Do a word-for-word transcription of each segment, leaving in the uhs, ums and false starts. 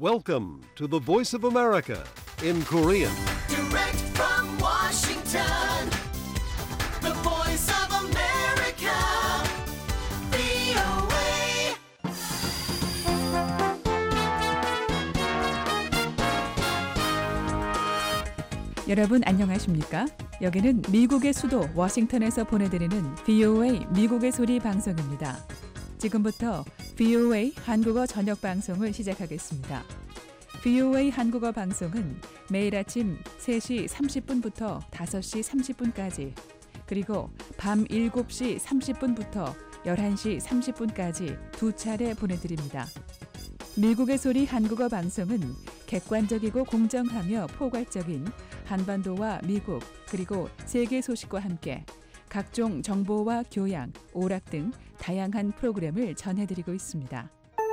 Welcome to the Voice of America in Korean. Direct from Washington, the Voice of America, 브이오에이. 여러분 안녕하십니까? 여기는 미국의 수도 워싱턴에서 보내드리는 브이오에이 미국의 소리 방송입니다. 지금부터 브이오에이 한국어 저녁 방송을 시작하겠습니다. 브이오에이 한국어 방송은 매일 아침 세 시 삼십 분부터 다섯 시 삼십 분까지 그리고 밤 일곱 시 삼십 분부터 열한 시 삼십 분까지 두 차례 보내드립니다. 미국의 소리 한국어 방송은 객관적이고 공정하며 포괄적인 한반도와 미국 그리고 세계 소식과 함께 각종 정보와 교양, 오락 등 다양한 프로그램을 전해드리고 있습니다.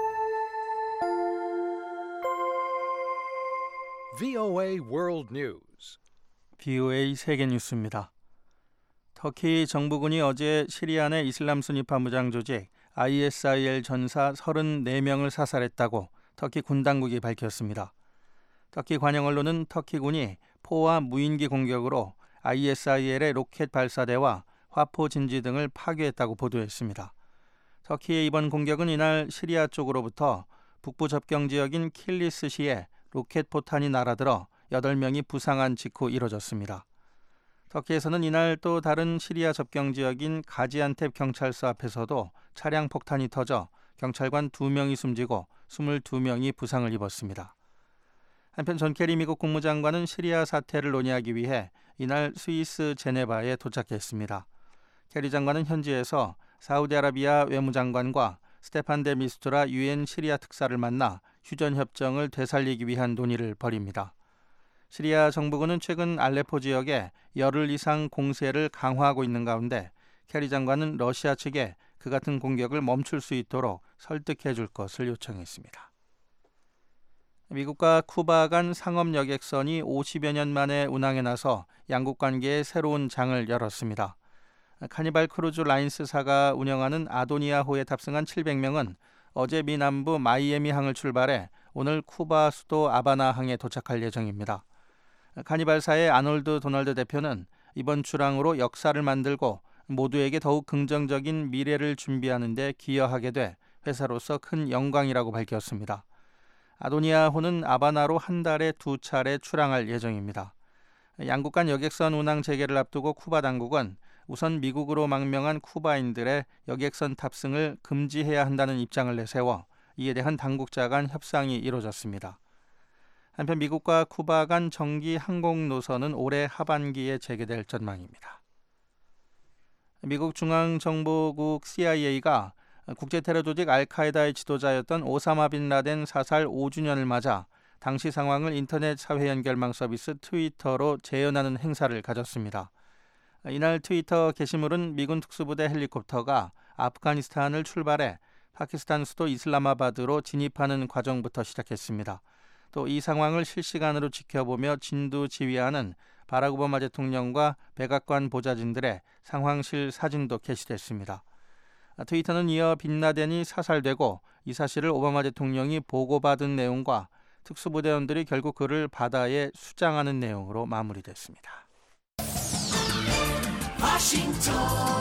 브이오에이 World News. 브이오에이 세계 뉴스입니다. 터키 정부군이 어제 시리아 내 이슬람 순위파 무장 조직 아이에스아이엘 전사 서른네 명을 사살했다고 터키 군 당국이 밝혔습니다. 터키 관영 언론은 터키군이 포와 무인기 공격으로 아이에스아이엘의 로켓 발사대와 화포 진지 등을 파괴했다고 보도했습니다. 터키의 이번 공격은 이날 시리아 쪽으로부터 북부 접경 지역인 킬리스시에 로켓 포탄이 날아들어 여덟 명이 부상한 직후 이뤄졌습니다. 터키에서는 이날 또 다른 시리아 접경 지역인 가지안텝 경찰서 앞에서도 차량 폭탄이 터져 경찰관 두 명이 숨지고 스물두 명이 부상을 입었습니다. 한편 존 케리 미국 국무장관은 시리아 사태를 논의하기 위해 이날 스위스 제네바에 도착했습니다. 케리 장관은 현지에서 사우디아라비아 외무장관과 스테판 데 미스투라 유엔 시리아 특사를 만나 휴전 협정을 되살리기 위한 논의를 벌입니다. 시리아 정부군은 최근 알레포 지역에 열흘 이상 공세를 강화하고 있는 가운데 케리 장관은 러시아 측에 그 같은 공격을 멈출 수 있도록 설득해 줄 것을 요청했습니다. 미국과 쿠바 간 상업 여객선이 오십여 년 만에 운항에 나서 양국 관계에 새로운 장을 열었습니다. 카니발 크루즈 라인스사가 운영하는 아도니아호에 탑승한 칠백 명은 어제 미 남부 마이애미항을 출발해 오늘 쿠바 수도 아바나항에 도착할 예정입니다. 카니발사의 아놀드 도널드 대표는 이번 출항으로 역사를 만들고 모두에게 더욱 긍정적인 미래를 준비하는 데 기여하게 돼 회사로서 큰 영광이라고 밝혔습니다. 아도니아호는 아바나로 한 달에 두 차례 출항할 예정입니다. 양국 간 여객선 운항 재개를 앞두고 쿠바 당국은 우선 미국으로 망명한 쿠바인들의 여객선 탑승을 금지해야 한다는 입장을 내세워 이에 대한 당국자 간 협상이 이루어졌습니다. 한편 미국과 쿠바 간 정기 항공 노선은 올해 하반기에 재개될 전망입니다. 미국 중앙정보국 씨아이에이가 국제테러 조직 알카에다의 지도자였던 오사마 빈 라덴 사살 오 주년을 맞아 당시 상황을 인터넷 사회 연결망 서비스 트위터로 재현하는 행사를 가졌습니다. 이날 트위터 게시물은 미군 특수부대 헬리콥터가 아프가니스탄을 출발해 파키스탄 수도 이슬라마바드로 진입하는 과정부터 시작했습니다. 또 이 상황을 실시간으로 지켜보며 진두지휘하는 바락 오바마 대통령과 백악관 보좌진들의 상황실 사진도 게시됐습니다. 트위터는 이어 빈라덴이 사살되고 이 사실을 오바마 대통령이 보고받은 내용과 특수부대원들이 결국 그를 바다에 수장하는 내용으로 마무리됐습니다. 워싱턴,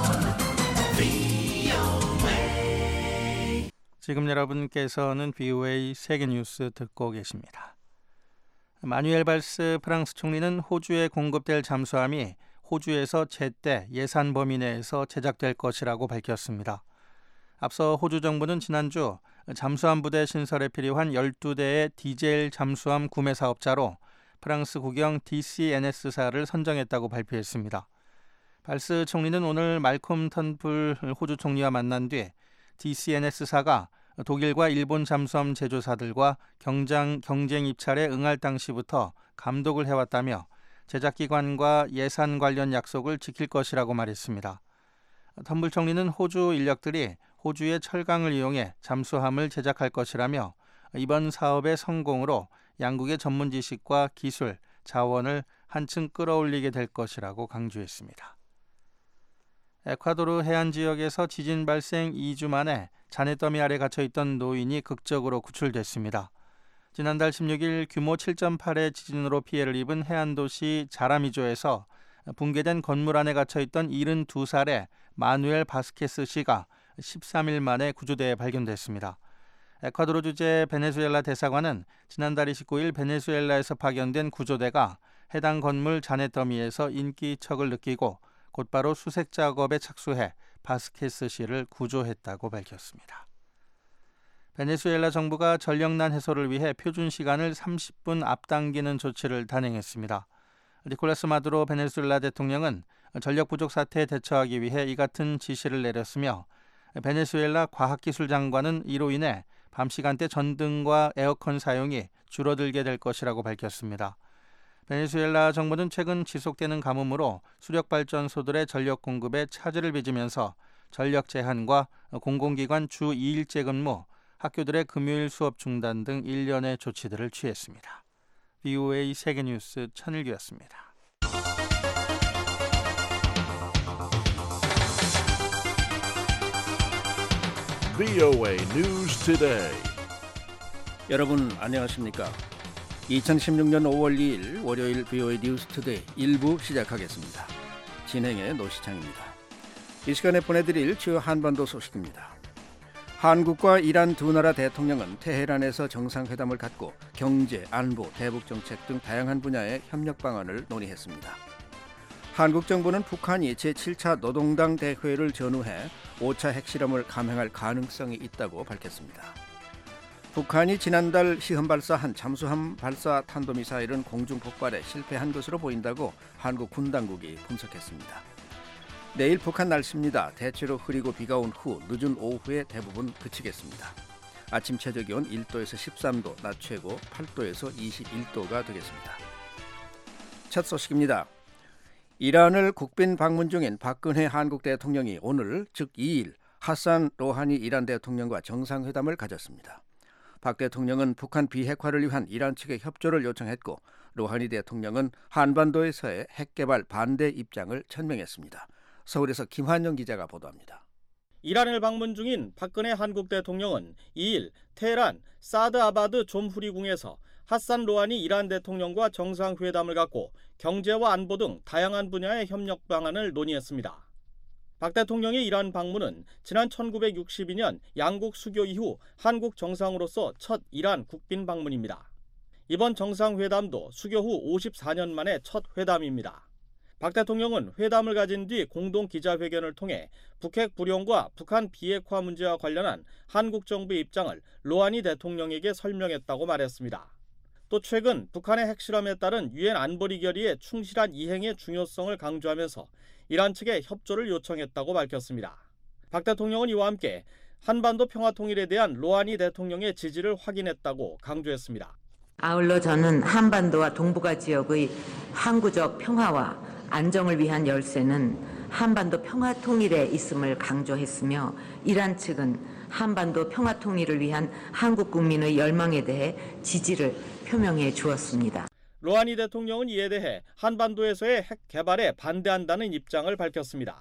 브이오에이. 지금 여러분께서는 브이오에이 세계뉴스 듣고 계십니다. 마뉴엘 발스 프랑스 총리는 호주에 공급될 잠수함이 호주에서 제때 예산 범위 내에서 제작될 것이라고 밝혔습니다. 앞서 호주 정부는 지난주 잠수함 부대 신설에 필요한 열두 대의 디젤 잠수함 구매 사업자로 프랑스 국영 디씨엔에스사를 선정했다고 발표했습니다. 발스 총리는 오늘 말콤 턴불 호주 총리와 만난 뒤 디씨엔에스사가 독일과 일본 잠수함 제조사들과 경쟁, 경쟁 입찰에 응할 당시부터 감독을 해왔다며 제작기관과 예산 관련 약속을 지킬 것이라고 말했습니다. 턴불 총리는 호주 인력들이 호주의 철강을 이용해 잠수함을 제작할 것이라며 이번 사업의 성공으로 양국의 전문 지식과 기술, 자원을 한층 끌어올리게 될 것이라고 강조했습니다. 에콰도르 해안 지역에서 지진 발생 이 주 만에 잔해더미 아래 갇혀있던 노인이 극적으로 구출됐습니다. 지난달 십육 일 규모 칠 점 팔의 지진으로 피해를 입은 해안도시 자라미조에서 붕괴된 건물 안에 갇혀있던 칠십이 살의 마누엘 바스케스 씨가 십삼 일 만에 구조대에 발견됐습니다. 에콰도르 주재 베네수엘라 대사관은 지난달 이십구 일 베네수엘라에서 파견된 구조대가 해당 건물 잔해 더미에서 인기척을 느끼고 곧바로 수색 작업에 착수해 바스케스 씨를 구조했다고 밝혔습니다. 베네수엘라 정부가 전력난 해소를 위해 표준 시간을 삼십 분 앞당기는 조치를 단행했습니다. 니콜라스 마두로 베네수엘라 대통령은 전력 부족 사태에 대처하기 위해 이 같은 지시를 내렸으며 베네수엘라 과학기술 장관은 이로 인해 밤 시간대 전등과 에어컨 사용이 줄어들게 될 것이라고 밝혔습니다. 베네수엘라 정부는 최근 지속되는 가뭄으로 수력발전소들의 전력 공급에 차질을 빚으면서 전력 제한과 공공기관 주 이 일제 근무, 학교들의 금요일 수업 중단 등 일련의 조치들을 취했습니다. 브이오에이 세계뉴스 천일규였습니다. 브이오에이 News Today. 여러분 안녕하십니까? 이천십육 년 오월 이 일 월요일 브이오에이 뉴스 투데이 일 부 시작하겠습니다. 진행의 노시창입니다. 이 시간에 보내드릴 주요 한반도 소식입니다. 한국과 이란 두 나라 대통령은 테헤란에서 정상회담을 갖고 경제, 안보, 대북정책 등 다양한 분야의 협력 방안을 논의했습니다. 한국 정부는 북한이 제칠 차 노동당 대회를 전후해 오 차 핵실험을 감행할 가능성이 있다고 밝혔습니다. 북한이 지난달 시험 발사한 잠수함 발사 탄도미사일은 공중 폭발에 실패한 것으로 보인다고 한국 군 당국이 분석했습니다. 내일 북한 날씨입니다. 대체로 흐리고 비가 온 후 늦은 오후에 대부분 그치겠습니다. 아침 최저기온 일 도에서 십삼 도, 낮 최고 팔 도에서 이십일 도가 되겠습니다. 첫 소식입니다. 이란을 국빈 방문 중인 박근혜 한국 대통령이 오늘 즉 이 일 하산 로하니 이란 대통령과 정상회담을 가졌습니다. 박 대통령은 북한 비핵화를 위한 이란 측의 협조를 요청했고 로하니 대통령은 한반도에서의 핵개발 반대 입장을 천명했습니다. 서울에서 김환영 기자가 보도합니다. 이란을 방문 중인 박근혜 한국 대통령은 이 일 테헤란 사드 아바드 좀후리궁에서 하산 로하니 이란 대통령과 정상회담을 갖고 경제와 안보 등 다양한 분야의 협력 방안을 논의했습니다. 박 대통령의 이란 방문은 지난 천구백육십이 년 양국 수교 이후 한국 정상으로서 첫 이란 국빈 방문입니다. 이번 정상회담도 수교 후 오십사 년 만에 첫 회담입니다. 박 대통령은 회담을 가진 뒤 공동 기자회견을 통해 북핵 불용과 북한 비핵화 문제와 관련한 한국 정부의 입장을 로하니 대통령에게 설명했다고 말했습니다. 또 최근 북한의 핵실험에 따른 유엔 안보리 결의의 충실한 이행의 중요성을 강조하면서 이란 측에 협조를 요청했다고 밝혔습니다. 박 대통령은 이와 함께 한반도 평화 통일에 대한 로하니 대통령의 지지를 확인했다고 강조했습니다. 아울러 저는 한반도와 동북아 지역의 항구적 평화와 안정을 위한 열쇠는 한반도 평화 통일에 있음을 강조했으며 이란 측은 한반도 평화 통일을 위한 한국 국민의 열망에 대해 지지를 표명해 주었습니다. 로하니 대통령은 이에 대해 한반도에서의 핵 개발에 반대한다는 입장을 밝혔습니다.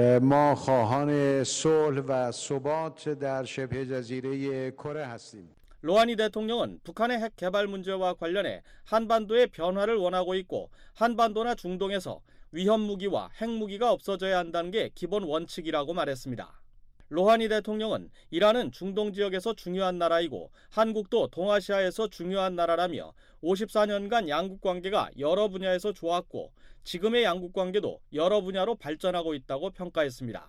ما خواهان صلح و ثبات در شبه جزیره کره هستیم. 로하니 대통령은 북한의 핵 개발 문제와 관련해 한반도의 변화를 원하고 있고 한반도나 중동에서 위험 무기와 핵무기가 없어져야 한다는 게 기본 원칙이라고 말했습니다. 로하니 대통령은 이란은 중동 지역에서 중요한 나라이고 한국도 동아시아에서 중요한 나라라며 오십사 년간 양국 관계가 여러 분야에서 좋았고 지금의 양국 관계도 여러 분야로 발전하고 있다고 평가했습니다.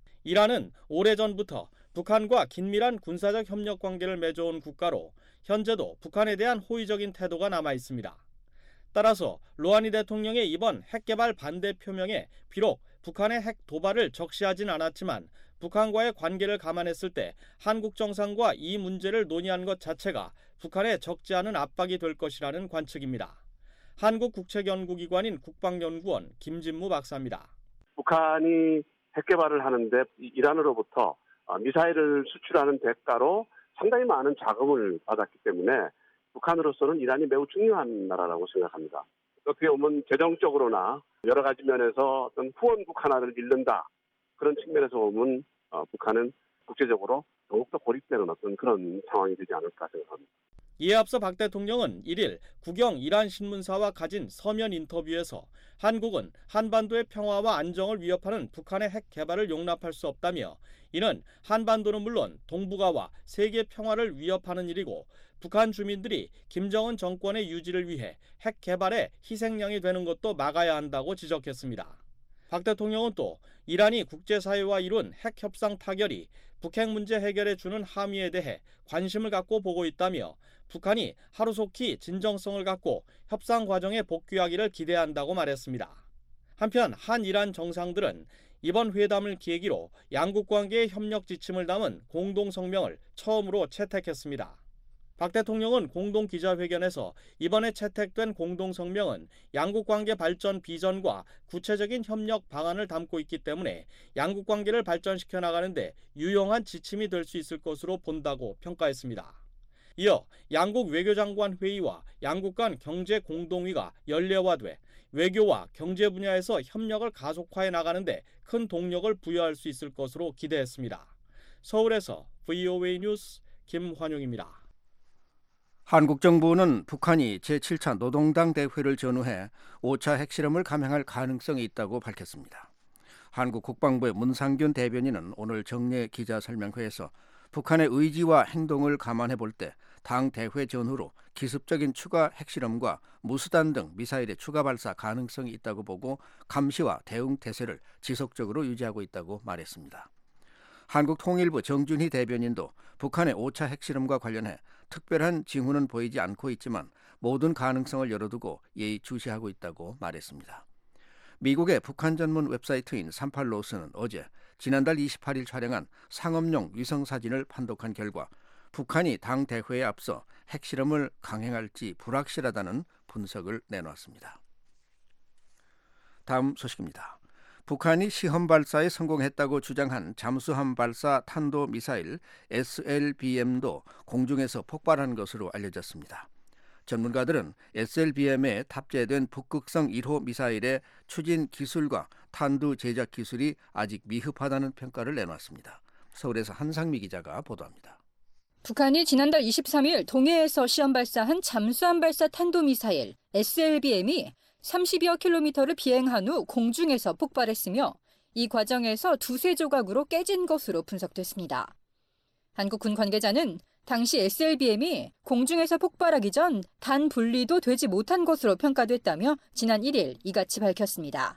이란은 오래전부터 북한과 긴밀한 군사적 협력 관계를 맺어온 국가로 현재도 북한에 대한 호의적인 태도가 남아 있습니다. 따라서 로하니 대통령의 이번 핵개발 반대 표명에 비록 북한의 핵 도발을 적시하진 않았지만 북한과의 관계를 감안했을 때 한국 정상과 이 문제를 논의한 것 자체가 북한에 적지 않은 압박이 될 것이라는 관측입니다. 한국국책연구기관인 국방연구원 김진무 박사입니다. 북한이 핵개발을 하는데 이란으로부터 미사일을 수출하는 대가로 상당히 많은 자금을 받았기 때문에 북한으로서는 이란이 매우 중요한 나라라고 생각합니다. 어떻게 보면 재정적으로나 여러 가지 면에서 어떤 후원국 하나를 잃는다. 그런 측면에서 보면 어, 북한은 국제적으로 더욱더 고립되는 어떤 그런 상황이 되지 않을까 생각합니다. 이에 앞서 박 대통령은 일 일 국영 이란 신문사와 가진 서면 인터뷰에서 한국은 한반도의 평화와 안정을 위협하는 북한의 핵 개발을 용납할 수 없다며 이는 한반도는 물론 동북아와 세계 평화를 위협하는 일이고 북한 주민들이 김정은 정권의 유지를 위해 핵 개발의 희생양이 되는 것도 막아야 한다고 지적했습니다. 박 대통령은 또 이란이 국제사회와 이룬 핵 협상 타결이 북핵 문제 해결에 주는 함의에 대해 관심을 갖고 보고 있다며 북한이 하루속히 진정성을 갖고 협상 과정에 복귀하기를 기대한다고 말했습니다. 한편 한이란 정상들은 이번 회담을 계기로 양국 관계의 협력 지침을 담은 공동성명을 처음으로 채택했습니다. 박 대통령은 공동기자회견에서 이번에 채택된 공동성명은 양국 관계 발전 비전과 구체적인 협력 방안을 담고 있기 때문에 양국 관계를 발전시켜 나가는데 유용한 지침이 될 수 있을 것으로 본다고 평가했습니다. 이어 양국 외교장관 회의와 양국 간 경제 공동위가 연례화돼 외교와 경제 분야에서 협력을 가속화해 나가는데 큰 동력을 부여할 수 있을 것으로 기대했습니다. 서울에서 브이오에이 뉴스 김환용입니다. 한국 정부는 북한이 제칠 차 노동당 대회를 전후해 오 차 핵실험을 감행할 가능성이 있다고 밝혔습니다. 한국 국방부의 문상균 대변인은 오늘 정례 기자설명회에서 북한의 의지와 행동을 감안해 볼 때 당 대회 전후로 기습적인 추가 핵실험과 무수단 등 미사일의 추가 발사 가능성이 있다고 보고 감시와 대응 태세를 지속적으로 유지하고 있다고 말했습니다. 한국통일부 정준희 대변인도 북한의 오 차 핵실험과 관련해 특별한 징후는 보이지 않고 있지만 모든 가능성을 열어두고 예의주시하고 있다고 말했습니다. 미국의 북한 전문 웹사이트인 삼팔로스는 어제 지난달 이십팔 일 촬영한 상업용 위성사진을 판독한 결과 북한이 당 대회에 앞서 핵실험을 강행할지 불확실하다는 분석을 내놓았습니다. 다음 소식입니다. 북한이 시험 발사에 성공했다고 주장한 잠수함 발사 탄도미사일 에스엘비엠도 공중에서 폭발한 것으로 알려졌습니다. 전문가들은 에스엘비엠에 탑재된 북극성 일 호 미사일의 추진 기술과 탄두 제작 기술이 아직 미흡하다는 평가를 내놨습니다. 서울에서 한상미 기자가 보도합니다. 북한이 지난달 이십삼 일 동해에서 시험 발사한 잠수함 발사 탄도미사일 에스엘비엠이 삼십여 킬로미터를 비행한 후 공중에서 폭발했으며 이 과정에서 두세 조각으로 깨진 것으로 분석됐습니다. 한국군 관계자는 당시 에스엘비엠이 공중에서 폭발하기 전 단 분리도 되지 못한 것으로 평가됐다며 지난 일 일 이같이 밝혔습니다.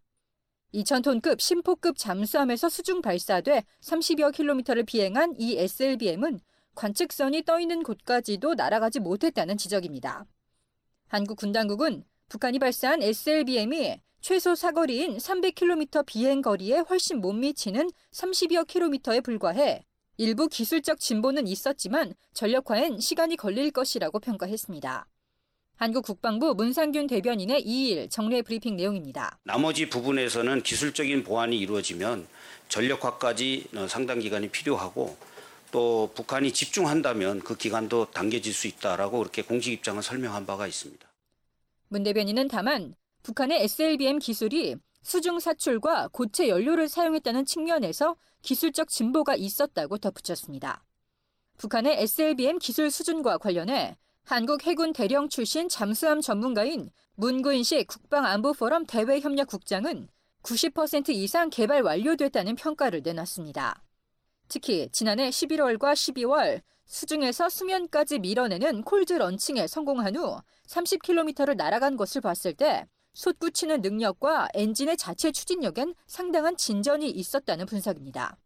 이천 톤급 심포급 잠수함에서 수중 발사돼 삼십여 킬로미터를 비행한 이 에스엘비엠은 관측선이 떠 있는 곳까지도 날아가지 못했다는 지적입니다. 한국 군 당국은 북한이 발사한 에스엘비엠이 최소 사거리인 삼백 킬로미터 비행 거리에 훨씬 못 미치는 삼십여 킬로미터에 불과해 일부 기술적 진보는 있었지만 전력화엔 시간이 걸릴 것이라고 평가했습니다. 한국 국방부 문상균 대변인의 이 일 정례 브리핑 내용입니다. 나머지 부분에서는 기술적인 보완이 이루어지면 전력화까지 상당 기간이 필요하고 또 북한이 집중한다면 그 기간도 당겨질 수 있다라고 그렇게 공식 입장을 설명한 바가 있습니다. 문 대변인은 다만 북한의 에스엘비엠 기술이 수중 사출과 고체 연료를 사용했다는 측면에서 기술적 진보가 있었다고 덧붙였습니다. 북한의 에스엘비엠 기술 수준과 관련해 한국 해군 대령 출신 잠수함 전문가인 문구인식 국방안보포럼 대외협력국장은 구십 퍼센트 이상 개발 완료됐다는 평가를 내놨습니다. 특히 지난해 십일월과 십이월 수중에서 수면까지 밀어내는 콜드 런칭에 성공한 후 삼십 킬로미터를 날아간 것을 봤을 때 솟구치는 능력과 엔진의 자체 추진력엔 상당한 진전이 있었다는 분석입니다.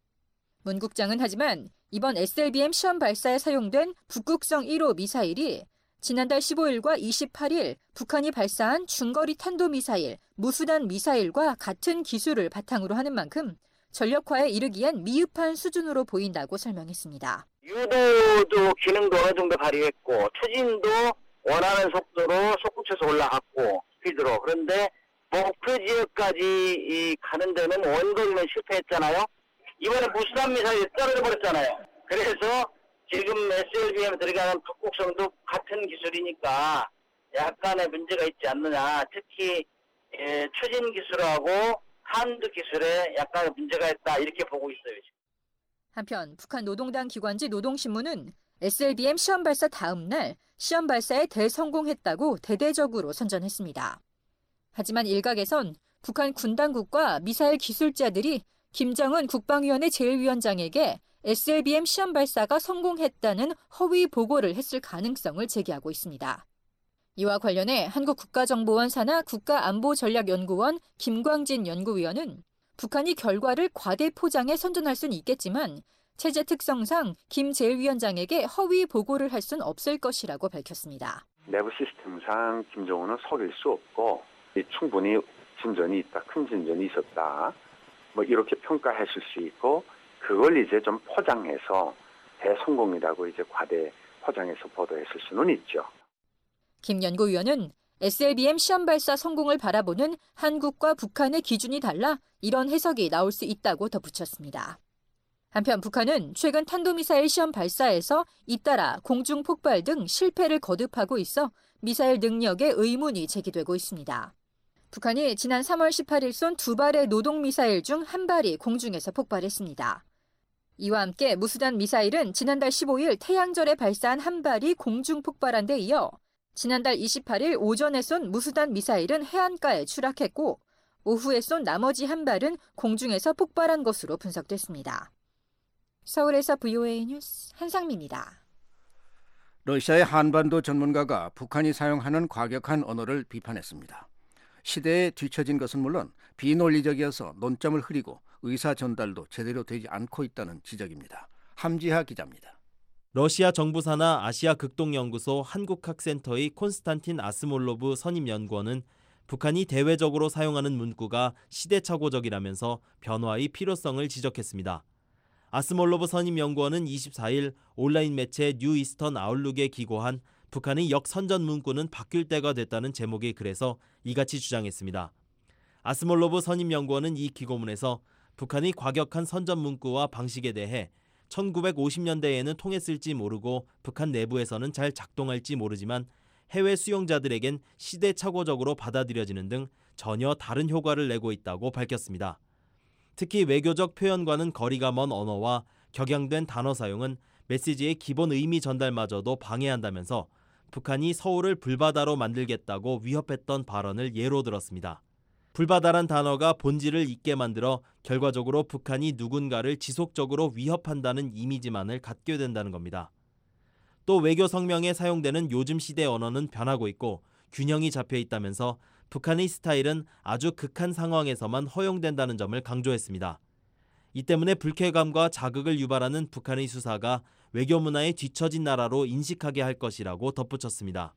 문 국장은 하지만 이번 에스엘비엠 시험 발사에 사용된 북극성 일 호 미사일이 지난달 십오 일과 이십팔 일 북한이 발사한 중거리 탄도미사일, 무수단 미사일과 같은 기술을 바탕으로 하는 만큼 전력화에 이르기엔 미흡한 수준으로 보인다고 설명했습니다. 유도도 기능도 어느 정도 발휘했고 추진도 원하는 속도로 솟구쳐서 올라갔고 스피드로. 그런데 목표 지역까지 가는 데는 원거리는 실패했잖아요. 이번에 무수단 미사일이 떨어져 버렸잖아요. 그래서 지금 에스엘비엠에 들어가는 북극성도 같은 기술이니까 약간의 문제가 있지 않느냐. 특히 예, 추진 기술하고 탄두 기술에 약간 문제가 있다 이렇게 보고 있어요. 한편 북한 노동당 기관지 노동신문은 에스엘비엠 시험 발사 다음 날 시험 발사에 대성공했다고 대대적으로 선전했습니다. 하지만 일각에선 북한 군 당국과 미사일 기술자들이 김정은 국방위원회 제일위원장에게 에스엘비엠 시험 발사가 성공했다는 허위 보고를 했을 가능성을 제기하고 있습니다. 이와 관련해 한국국가정보원 산하 국가안보전략연구원 김광진 연구위원은 북한이 결과를 과대 포장해 선전할 수는 있겠지만 체제 특성상 김 제일위원장에게 허위 보고를 할 수는 없을 것이라고 밝혔습니다. 내부 시스템상 김정은은 속일 수 없고 충분히 진전이 있다, 큰 진전이 있었다, 뭐 이렇게 평가하실 수 있고 그걸 이제 좀 포장해서 대성공이라고 이제 과대 포장해서 보도했을 수는 있죠. 김 연구위원은 에스엘비엠 시험 발사 성공을 바라보는 한국과 북한의 기준이 달라 이런 해석이 나올 수 있다고 덧붙였습니다. 한편 북한은 최근 탄도미사일 시험 발사에서 잇따라 공중 폭발 등 실패를 거듭하고 있어 미사일 능력에 의문이 제기되고 있습니다. 북한이 지난 삼월 십팔일 쏜 두 발의 노동미사일 중 한 발이 공중에서 폭발했습니다. 이와 함께 무수단 미사일은 지난달 십오일 태양절에 발사한 한 발이 공중 폭발한 데 이어 지난달 이십팔일 오전에 쏜 무수단 미사일은 해안가에 추락했고 오후에 쏜 나머지 한 발은 공중에서 폭발한 것으로 분석됐습니다. 서울에서 브이오에이 뉴스 한상미입니다. 러시아의 한반도 전문가가 북한이 사용하는 과격한 언어를 비판했습니다. 시대에 뒤처진 것은 물론 비논리적이어서 논점을 흐리고 의사 전달도 제대로 되지 않고 있다는 지적입니다. 함지하 기자입니다. 러시아 정부 산하 아시아 극동연구소 한국학센터의 콘스탄틴 아스몰로브 선임연구원은 북한이 대외적으로 사용하는 문구가 시대착오적이라면서 변화의 필요성을 지적했습니다. 아스몰로브 선임연구원은 이십사일 온라인 매체 뉴 이스턴 아웃룩에 기고한 북한의 역선전 문구는 바뀔 때가 됐다는 제목의 글에서 이같이 주장했습니다. 아스몰로브 선임연구원은 이 기고문에서 북한의 과격한 선전 문구와 방식에 대해 천구백오십년대에는 통했을지 모르고 북한 내부에서는 잘 작동할지 모르지만 해외 수용자들에겐 시대착오적으로 받아들여지는 등 전혀 다른 효과를 내고 있다고 밝혔습니다. 특히 외교적 표현과는 거리가 먼 언어와 격양된 단어 사용은 메시지의 기본 의미 전달마저도 방해한다면서 북한이 서울을 불바다로 만들겠다고 위협했던 발언을 예로 들었습니다. 불바다란 단어가 본질을 잊게 만들어 결과적으로 북한이 누군가를 지속적으로 위협한다는 이미지만을 갖게 된다는 겁니다. 또 외교 성명에 사용되는 요즘 시대 언어는 변하고 있고 균형이 잡혀 있다면서 북한의 스타일은 아주 극한 상황에서만 허용된다는 점을 강조했습니다. 이 때문에 불쾌감과 자극을 유발하는 북한의 수사가 외교 문화에 뒤처진 나라로 인식하게 할 것이라고 덧붙였습니다.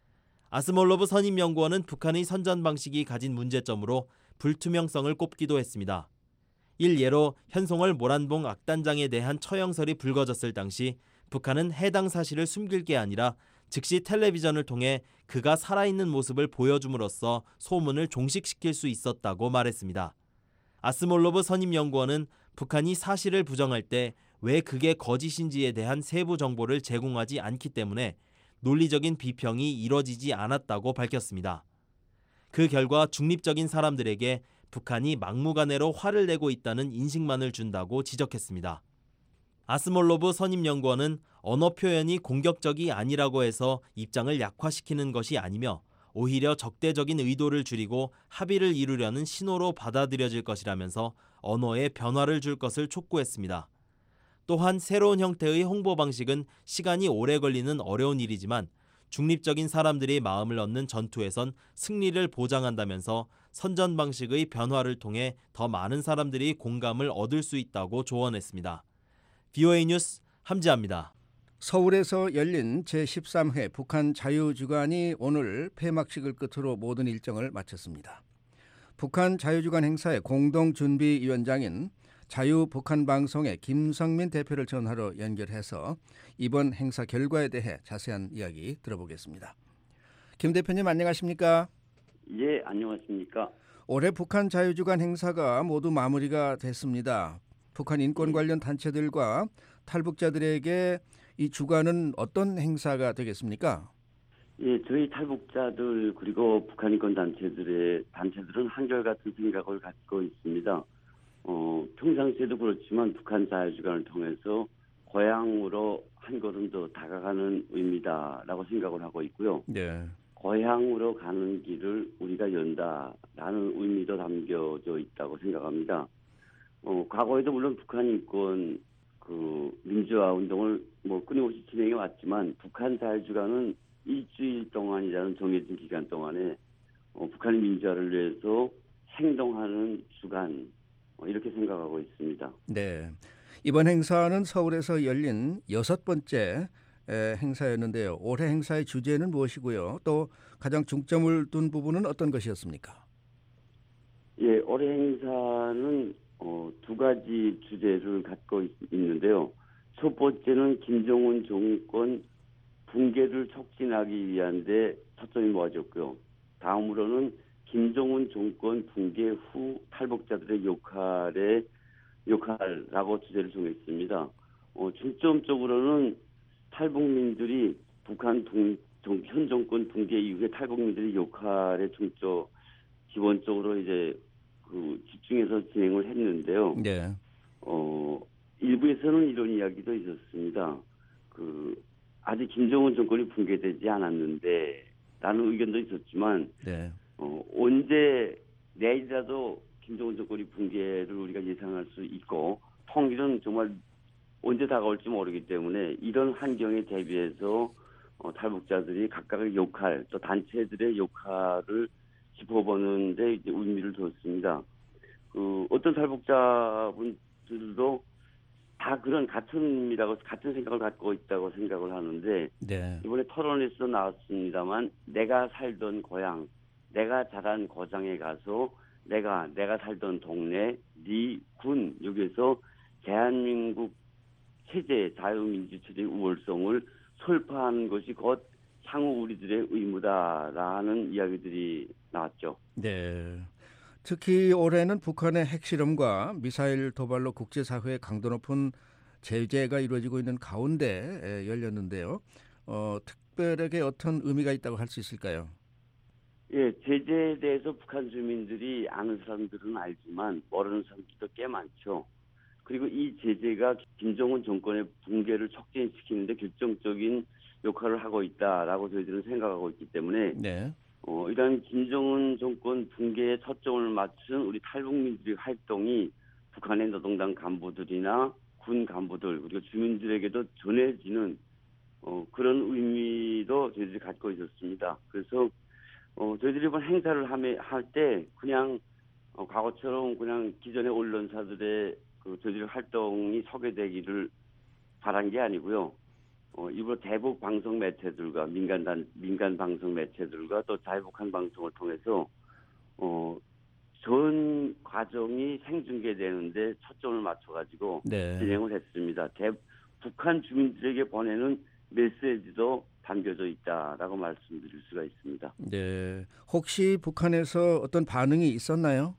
아스몰로브 선임연구원은 북한의 선전 방식이 가진 문제점으로 불투명성을 꼽기도 했습니다. 일예로 현송월 모란봉 악단장에 대한 처형설이 불거졌을 당시 북한은 해당 사실을 숨길 게 아니라 즉시 텔레비전을 통해 그가 살아있는 모습을 보여줌으로써 소문을 종식시킬 수 있었다고 말했습니다. 아스몰로브 선임연구원은 북한이 사실을 부정할 때 왜 그게 거짓인지에 대한 세부 정보를 제공하지 않기 때문에 논리적인 비평이 이뤄지지 않았다고 밝혔습니다. 그 결과 중립적인 사람들에게 북한이 막무가내로 화를 내고 있다는 인식만을 준다고 지적했습니다. 아스몰로브 선임연구원은 언어 표현이 공격적이 아니라고 해서 입장을 약화시키는 것이 아니며 오히려 적대적인 의도를 줄이고 합의를 이루려는 신호로 받아들여질 것이라면서 언어에 변화를 줄 것을 촉구했습니다. 또한 새로운 형태의 홍보 방식은 시간이 오래 걸리는 어려운 일이지만 중립적인 사람들이 마음을 얻는 전투에선 승리를 보장한다면서 선전 방식의 변화를 통해 더 많은 사람들이 공감을 얻을 수 있다고 조언했습니다. 브이오에이 뉴스 함지아입니다. 서울에서 열린 제십삼회 북한 자유주간이 오늘 폐막식을 끝으로 모든 일정을 마쳤습니다. 북한 자유주간 행사의 공동준비위원장인 자유북한방송의 김성민 대표를 전화로 연결해서 이번 행사 결과에 대해 자세한 이야기 들어보겠습니다. 김 대표님 안녕하십니까? 예, 안녕하십니까? 올해 북한 자유주간 행사가 모두 마무리가 됐습니다. 북한 인권 관련 단체들과 탈북자들에게 이 주간은 어떤 행사가 되겠습니까? 예, 저희 탈북자들 그리고 북한 인권 단체들의 단체들은 한결같은 생각을 갖고 있습니다. 어, 평상시에도 그렇지만 북한 자유주간을 통해서 고향으로 한 걸음 더 다가가는 의미다라고 생각을 하고 있고요. 네. 고향으로 가는 길을 우리가 연다라는 의미도 담겨져 있다고 생각합니다. 어, 과거에도 물론 북한 인권 그 민주화 운동을 뭐 끊임없이 진행해 왔지만 북한 자유주간은 일주일 동안이라는 정해진 기간 동안에 어, 북한의 민주화를 위해서 행동하는 주간 어, 이렇게 생각하고 있습니다. 네. 이번 행사는 서울에서 열린 여섯 번째 에, 행사였는데요. 올해 행사의 주제는 무엇이고요? 또 가장 중점을 둔 부분은 어떤 것이었습니까? 예, 올해 행사는 어, 두 가지 주제를 갖고 있, 있는데요. 첫 번째는 김정은 정권 붕괴를 촉진하기 위한 데 초점이 모아졌고요. 다음으로는 김정은 정권 붕괴 후 탈북자들의 역할에 역할이라고 주제를 정했습니다. 어, 중점적으로는 탈북민들이 북한 동, 정, 현 정권 붕괴 이후에 탈북민들의 역할에 중점 기본적으로 이제 그 집중해서 진행을 했는데요. 네. 어, 일부에서는 이런 이야기도 있었습니다. 그 아직 김정은 정권이 붕괴되지 않았는데 라는 의견도 있었지만 네. 어, 언제 내일이라도 김정은 정권이 붕괴를 우리가 예상할 수 있고 통일은 정말 언제 다가올지 모르기 때문에 이런 환경에 대비해서 어, 탈북자들이 각각의 역할 또 단체들의 역할을 짚어보는데 이제 의미를 뒀습니다. 그 어떤 탈북자분들도 다 그런 같은 의미라고 같은 생각을 갖고 있다고 생각을 하는데 네. 이번에 토론에서 나왔습니다만 내가 살던 고향, 내가 자란 고장에 가서 내가 내가 살던 동네, 네 군 여기에서 대한민국 체제, 자유민주 체제의 우월성을 설파하는 것이 곧 향후 우리들의 의무다라는 이야기들이 나왔죠. 네. 특히 올해는 북한의 핵실험과 미사일 도발로 국제사회의 강도 높은 제재가 이루어지고 있는 가운데 열렸는데요. 어, 특별하게 어떤 의미가 있다고 할 수 있을까요? 예, 제재에 대해서 북한 주민들이 아는 사람들은 알지만 모르는 사람들도 꽤 많죠. 그리고 이 제재가 김정은 정권의 붕괴를 촉진시키는데 결정적인 역할을 하고 있다라고 저희들은 생각하고 있기 때문에 네. 어, 이런 김정은 정권 붕괴에 초점을 맞춘 우리 탈북민들의 활동이 북한의 노동당 간부들이나 군 간부들 그리고 주민들에게도 전해지는 어, 그런 의미도 저희들이 갖고 있었습니다. 그래서 어, 저희들이 이번 행사를 할 때 그냥 어, 과거처럼 그냥 기존의 언론사들의 그 저희들의 활동이 소개되기를 바란 게 아니고요. 어, 일부 대북 방송 매체들과 민간단 민간 방송 매체들과 또 자유북한 방송을 통해서 어, 전 과정이 생중계되는데 초점을 맞춰가지고 네. 진행을 했습니다. 대, 북한 주민들에게 보내는 메시지도 담겨져 있다라고 말씀드릴 수가 있습니다. 네. 혹시 북한에서 어떤 반응이 있었나요?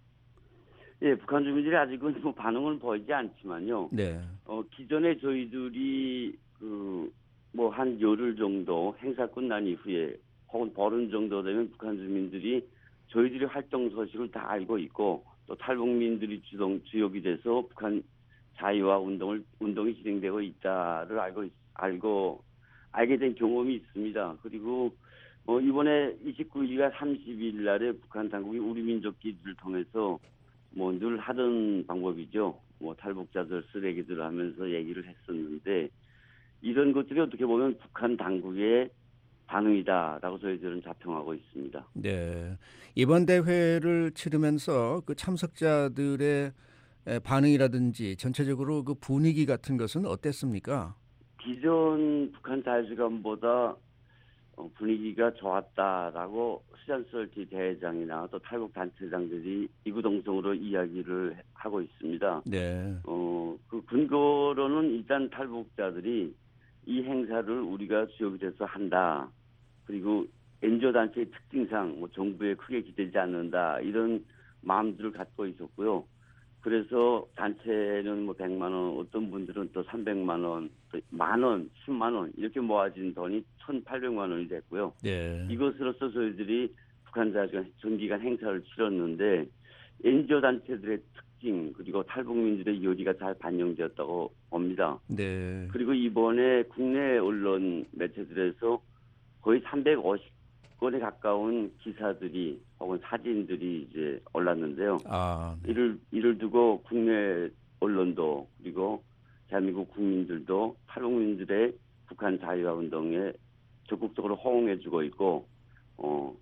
예, 북한 주민들이 아직은 뭐 반응은 보이지 않지만요. 네. 어, 기존에 저희들이 그 뭐 한 열흘 정도 행사 끝난 이후에 혹은 보름 정도 되면 북한 주민들이 저희들의 활동 소식을 다 알고 있고 또 탈북민들이 주동 주역이 돼서 북한 자유화 운동을 운동이 진행되고 있다를 알고 알고 알게 된 경험이 있습니다. 그리고 어, 이번에 이십구 일과 삼십 일 날에 북한 당국이 우리 민족기를 통해서 뭐 늘 하던 방법이죠. 뭐 탈북자들 쓰레기들 하면서 얘기를 했었는데 이런 것들이 어떻게 보면 북한 당국의 반응이다라고 저희들은 자평하고 있습니다. 네. 이번 대회를 치르면서 그 참석자들의 반응이라든지 전체적으로 그 분위기 같은 것은 어땠습니까? 기존 북한 자유주간보다 분위기가 좋았다라고 수잔설티 대회장이나 또 탈북 단체장들이 이구동성으로 이야기를 하고 있습니다. 네. 어, 그 근거로는 일단 탈북자들이 이 행사를 우리가 주역이 돼서 한다. 그리고 엔지오 단체의 특징상 뭐 정부에 크게 기대지 않는다. 이런 마음들을 갖고 있었고요. 그래서 단체는 뭐 백만 원, 어떤 분들은 또 삼백만 원, 또 만 원, 십만 원 이렇게 모아진 돈이 천팔백만 원이 됐고요. 네. 이것으로서 저희들이 북한 자유주간 전기간 행사를 치렀는데 엔지오 단체들의 특징 그리고 탈북민들의 요리가 잘 반영되었다고 봅니다. 네. 그리고 이번에 국내 언론 매체들에서 거의 삼백오십 건에 가까운 기사들이 혹은 사진들이 이제 올랐는데요. 아, 네. 이를 이를 두고 국내 언론도 그리고 대한민국 국민들도 탈북민들의 북한 자유화 운동에 적극적으로 호응해주고 있고 어,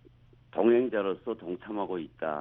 동행자로서 동참하고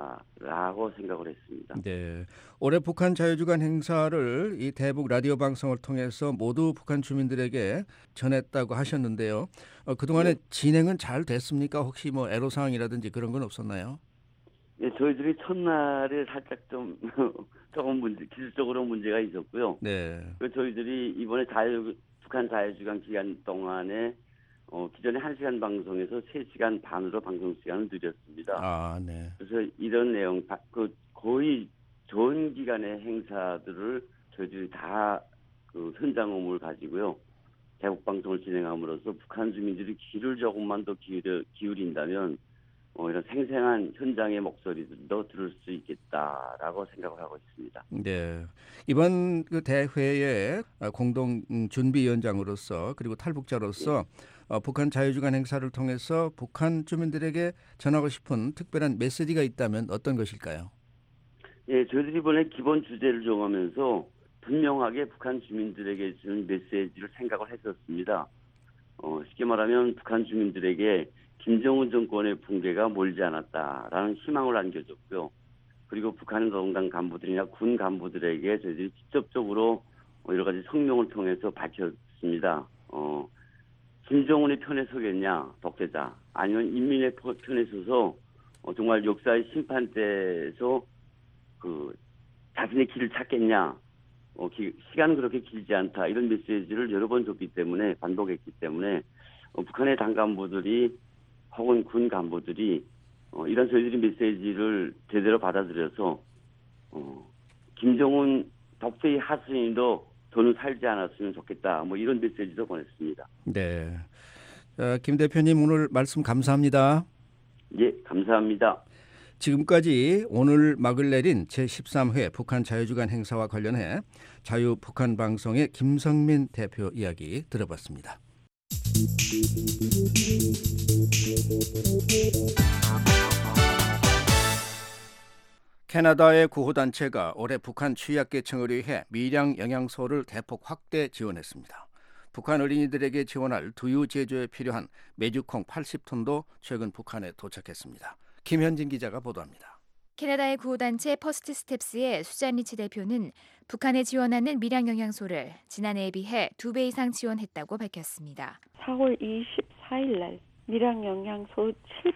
있다라고 생각을 했습니다. 네. 올해 북한 자유주간 행사를 이 대북 라디오 방송을 통해서 모두 북한 주민들에게 전했다고 하셨는데요. 어, 그동안에 네. 진행은 잘 됐습니까? 혹시 뭐 애로사항이라든지 그런 건 없었나요? 네, 저희들이 첫날에 살짝 좀 조금 문제, 기술적으로 문제가 있었고요. 네. 그 저희들이 이번에 자유 북한 자유주간 기간 동안에 어, 기존에 한 시간 방송에서 세 시간 반으로 방송 시간을 늘렸습니다. 아, 네. 그래서 이런 내용, 그 거의 전 기간의 행사들을 저희들이 다 그 현장 업무를 가지고요. 대북 방송을 진행함으로써 북한 주민들이 귀를 조금만 더 기울여, 기울인다면 어, 이런 생생한 현장의 목소리들도 들을 수 있겠다라고 생각을 하고 있습니다. 네. 이번 그 대회의 공동 준비위원장으로서 그리고 탈북자로서 네. 어, 북한 자유주간 행사를 통해서 북한 주민들에게 전하고 싶은 특별한 메시지가 있다면 어떤 것일까요? 예, 저희들이 이번에 기본 주제를 정하면서 분명하게 북한 주민들에게 주는 메시지를 생각을 했었습니다. 어, 쉽게 말하면 북한 주민들에게 김정은 정권의 붕괴가 멀지 않았다라는 희망을 안겨줬고요. 그리고 북한 노동당 간부들이나 군 간부들에게 저희들이 직접적으로 여러 가지 성명을 통해서 밝혔습니다. 어, 김정은의 편에 서겠냐, 독재자, 아니면 인민의 편에 서서 어, 정말 역사의 심판대에서 그 자신의 길을 찾겠냐, 어, 기, 시간은 그렇게 길지 않다 이런 메시지를 여러 번 줬기 때문에 반복했기 때문에 어, 북한의 당 간부들이 혹은 군 간부들이 어, 이런 저희들이 메시지를 제대로 받아들여서 어, 김정은 독재의 하수인도 더는 살지 않았으면 좋겠다. 뭐 이런 메시지도 보냈습니다. 네, 어, 김 대표님 오늘 말씀 감사합니다. 예, 감사합니다. 지금까지 오늘 막을 내린 제십삼 회 북한 자유주간 행사와 관련해 자유북한방송의 김성민 대표 이야기 들어봤습니다. 캐나다의 구호단체가 올해 북한 취약계층을 위해 밀양 영양소를 대폭 확대 지원했습니다. 북한 어린이들에게 지원할 두유 제조에 필요한 메주콩 팔십 톤도 최근 북한에 도착했습니다. 김현진 기자가 보도합니다. 캐나다의 구호단체 퍼스트 스텝스의 수잔 리치 대표는 북한에 지원하는 밀양 영양소를 지난해에 비해 두 배 이상 지원했다고 밝혔습니다. 사월 이십사일 날 밀양 영양소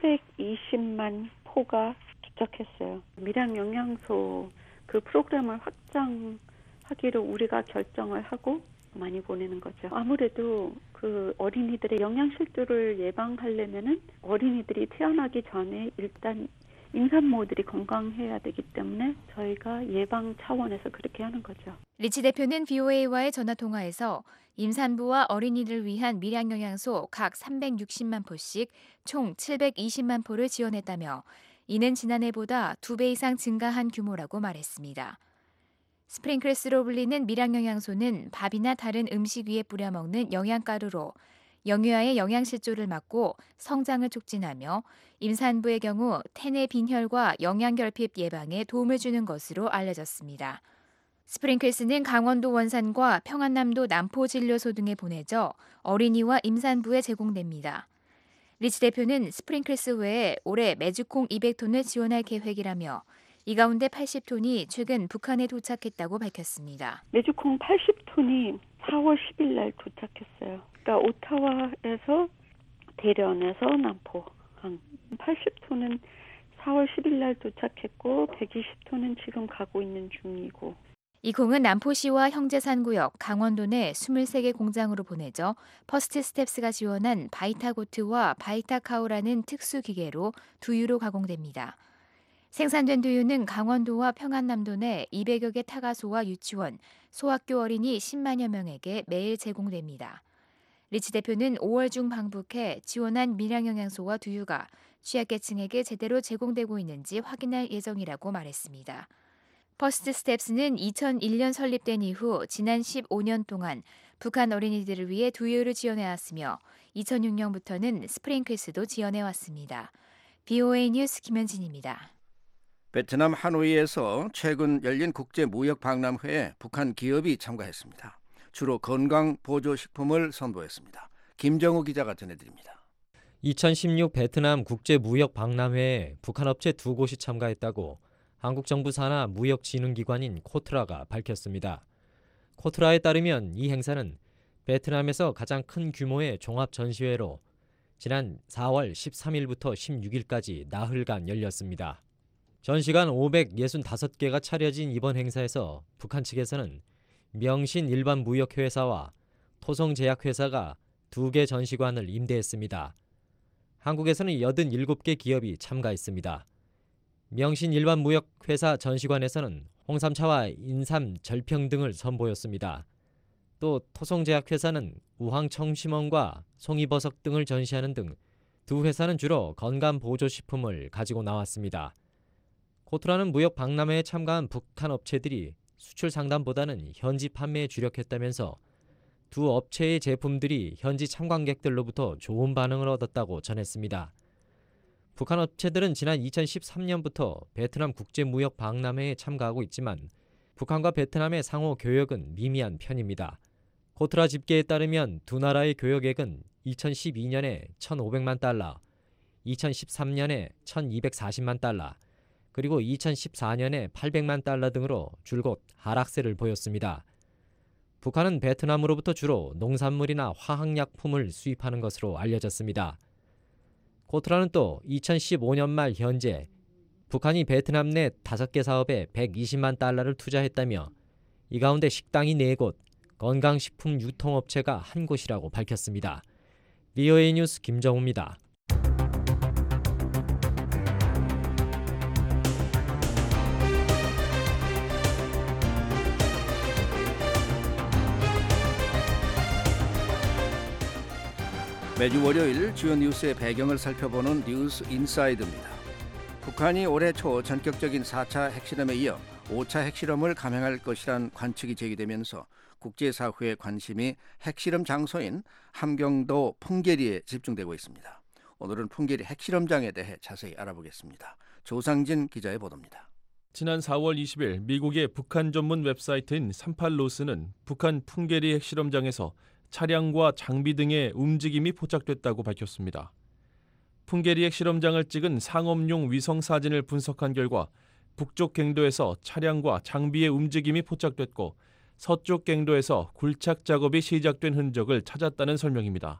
칠백이십만 포가 도착했어요. 밀양 영양소 그 프로그램을 확장하기로 우리가 결정을 하고 많이 보내는 거죠. 아무래도 그 어린이들의 영양실조를 예방하려면은 어린이들이 태어나기 전에 일단 임산모들이 건강해야 되기 때문에 저희가 예방 차원에서 그렇게 하는 거죠. 리치 대표는 브이오에이와의 전화통화에서 임산부와 어린이를 위한 밀양 영양소 각 삼백육십만 포씩 총 칠백이십만 포를 지원했다며 이는 지난해보다 두 배 이상 증가한 규모라고 말했습니다. 스프링클스로 불리는 밀양 영양소는 밥이나 다른 음식 위에 뿌려 먹는 영양가루로 영유아의 영양실조를 막고 성장을 촉진하며 임산부의 경우 태내 빈혈과 영양결핍 예방에 도움을 주는 것으로 알려졌습니다. 스프링클스는 강원도 원산과 평안남도 남포진료소 등에 보내져 어린이와 임산부에 제공됩니다. 리치 대표는 스프링클스 외에 올해 메주콩 이백 톤을 지원할 계획이라며 이 가운데 팔십 톤이 최근 북한에 도착했다고 밝혔습니다. 메주콩 팔십 톤이 사월 십일 날 도착했어요. 그러니까 오타와에서 대련에서 남포항 팔십 톤은 사월 십일 날 도착했고 백이십 톤은 지금 가고 있는 중이고. 이 콩은 남포시와 형제산구역, 강원도 내 이십세 개 공장으로 보내져 퍼스트 스텝스가 지원한 바이타고트와 바이타카오라는 특수기계로 두유로 가공됩니다. 생산된 두유는 강원도와 평안남도 내 이백여 개 타가소와 유치원, 소학교 어린이 십만여 명에게 매일 제공됩니다. 리치 대표는 오월 중 방북해 지원한 밀양영양소와 두유가 취약계층에게 제대로 제공되고 있는지 확인할 예정이라고 말했습니다. 퍼스트 스텝스는 이천일 년 설립된 이후 지난 십오 년 동안 북한 어린이들을 위해 두유를 지원해왔으며 이천육 년부터는 스프링클스도 지원해왔습니다. 비오에이 뉴스 김현진입니다. 베트남 하노이에서 최근 열린 국제무역박람회에 북한 기업이 참가했습니다. 주로 건강보조식품을 선보였습니다. 김정우 기자가 전해드립니다. 이천십육 베트남 국제무역박람회에 북한 업체 두 곳이 참가했다고 한국 정부 산하 무역진흥기관인 코트라가 밝혔습니다. 코트라에 따르면 이 행사는 베트남에서 가장 큰 규모의 종합전시회로 지난 사월 십삼일부터 십육일까지 나흘간 열렸습니다. 전시관 오백육십오 개가 차려진 이번 행사에서 북한 측에서는 명신 일반 무역회사와 토성제약회사가 두 개 전시관을 임대했습니다. 한국에서는 팔십칠 개 기업이 참가했습니다. 명신 일반 무역회사 전시관에서는 홍삼차와 인삼 절평 등을 선보였습니다. 또 토성제약회사는 우황청심원과 송이버섯 등을 전시하는 등 두 회사는 주로 건강보조식품을 가지고 나왔습니다. 코트라는 무역 박람회에 참가한 북한 업체들이 수출 상담보다는 현지 판매에 주력했다면서 두 업체의 제품들이 현지 참관객들로부터 좋은 반응을 얻었다고 전했습니다. 북한 업체들은 지난 이천십삼 년부터 베트남 국제무역 박람회에 참가하고 있지만 북한과 베트남의 상호 교역은 미미한 편입니다. 코트라 집계에 따르면 두 나라의 교역액은 이천십이 년에 천오백만 달러, 이천십삼 년에 천이백사십만 달러, 그리고 이천십사 년에 팔백만 달러 등으로 줄곧 하락세를 보였습니다. 북한은 베트남으로부터 주로 농산물이나 화학약품을 수입하는 것으로 알려졌습니다. 코트라는 또 이천십오 년 말 현재 북한이 베트남 내 다섯 개 사업에 백이십만 달러를 투자했다며 이 가운데 식당이 네 곳, 건강식품 유통업체가 한 곳이라고 밝혔습니다. 비오에이 뉴스 김정우입니다. 매주 월요일 주요 뉴스의 배경을 살펴보는 뉴스 인사이드입니다. 북한이 올해 초 전격적인 사 차 핵실험에 이어 오 차 핵실험을 감행할 것이란 관측이 제기되면서 국제사회의 관심이 핵실험 장소인 함경도 풍계리에 집중되고 있습니다. 오늘은 풍계리 핵실험장에 대해 자세히 알아보겠습니다. 조상진 기자의 보도입니다. 지난 사월 이십일 미국의 북한 전문 웹사이트인 삼팔로스는 북한 풍계리 핵실험장에서 차량과 장비 등의 움직임이 포착됐다고 밝혔습니다. 풍계리 핵실험장을 찍은 상업용 위성 사진을 분석한 결과 북쪽 갱도에서 차량과 장비의 움직임이 포착됐고 서쪽 갱도에서 굴착 작업이 시작된 흔적을 찾았다는 설명입니다.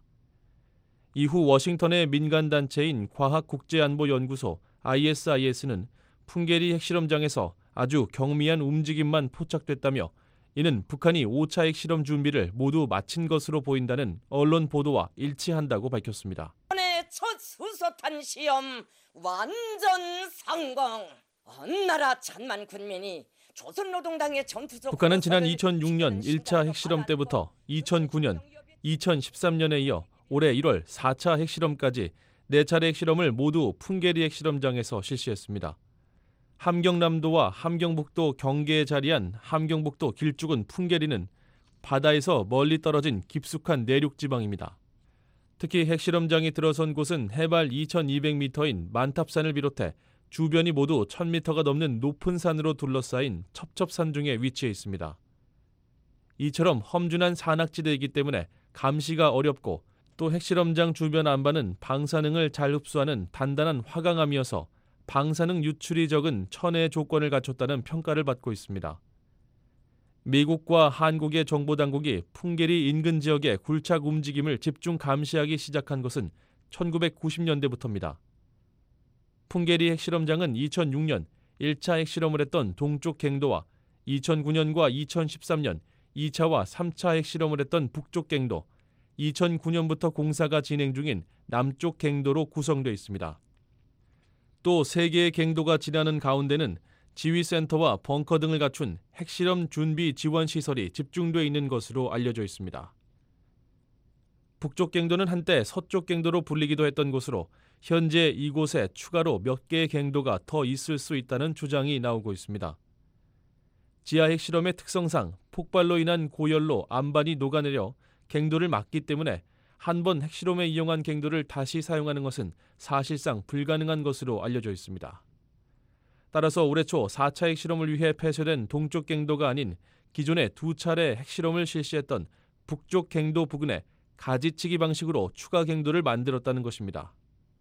이후 워싱턴의 민간단체인 과학국제안보연구소 아이에스아이에스는 풍계리 핵실험장에서 아주 경미한 움직임만 포착됐다며 이는 북한이 오 차 핵실험 준비를 모두 마친 것으로 보인다는 언론 보도와 일치한다고 밝혔습니다. 이번에 첫 수소탄 시험 완전 성공. 온 나라 천만 군민이 조선노동당의 전투적 북한은 지난 이천육 년 일 차 핵실험 때부터 이천구 년, 이천십삼 년에 이어 올해 일월 사 차 핵실험까지 네 차례 핵실험을 모두 풍계리 핵실험장에서 실시했습니다. 함경남도와 함경북도 경계에 자리한 함경북도 길쭉은 풍계리는 바다에서 멀리 떨어진 깊숙한 내륙 지방입니다. 특히 핵실험장이 들어선 곳은 해발 이천이백 미터인 만탑산을 비롯해 주변이 모두 천 미터가 넘는 높은 산으로 둘러싸인 첩첩산 중에 위치해 있습니다. 이처럼 험준한 산악지대이기 때문에 감시가 어렵고 또 핵실험장 주변 안반은 방사능을 잘 흡수하는 단단한 화강암이어서 방사능 유출이 적은 천혜의 조건을 갖췄다는 평가를 받고 있습니다. 미국과 한국의 정보당국이 풍계리 인근 지역의 굴착 움직임을 집중 감시하기 시작한 것은 천구백구십 년대부터입니다. 풍계리 핵실험장은 이천육 년 일 차 핵실험을 했던 동쪽 갱도와 이천구 년과 이천십삼 년 이 차와 삼 차 핵실험을 했던 북쪽 갱도, 이천구 년부터 공사가 진행 중인 남쪽 갱도로 구성되어 있습니다. 또 세 개의 갱도가 지나는 가운데는 지휘센터와 벙커 등을 갖춘 핵실험 준비 지원 시설이 집중되어 있는 것으로 알려져 있습니다. 북쪽 갱도는 한때 서쪽 갱도로 불리기도 했던 곳으로 현재 이곳에 추가로 몇 개의 갱도가 더 있을 수 있다는 주장이 나오고 있습니다. 지하 핵실험의 특성상 폭발로 인한 고열로 안반이 녹아내려 갱도를 막기 때문에 한 번 핵실험에 이용한 갱도를 다시 사용하는 것은 사실상 불가능한 것으로 알려져 있습니다. 따라서 올해 초 사 차 핵실험을 위해 폐쇄된 동쪽 갱도가 아닌 기존에 두 차례 핵실험을 실시했던 북쪽 갱도 부근에 가지치기 방식으로 추가 갱도를 만들었다는 것입니다.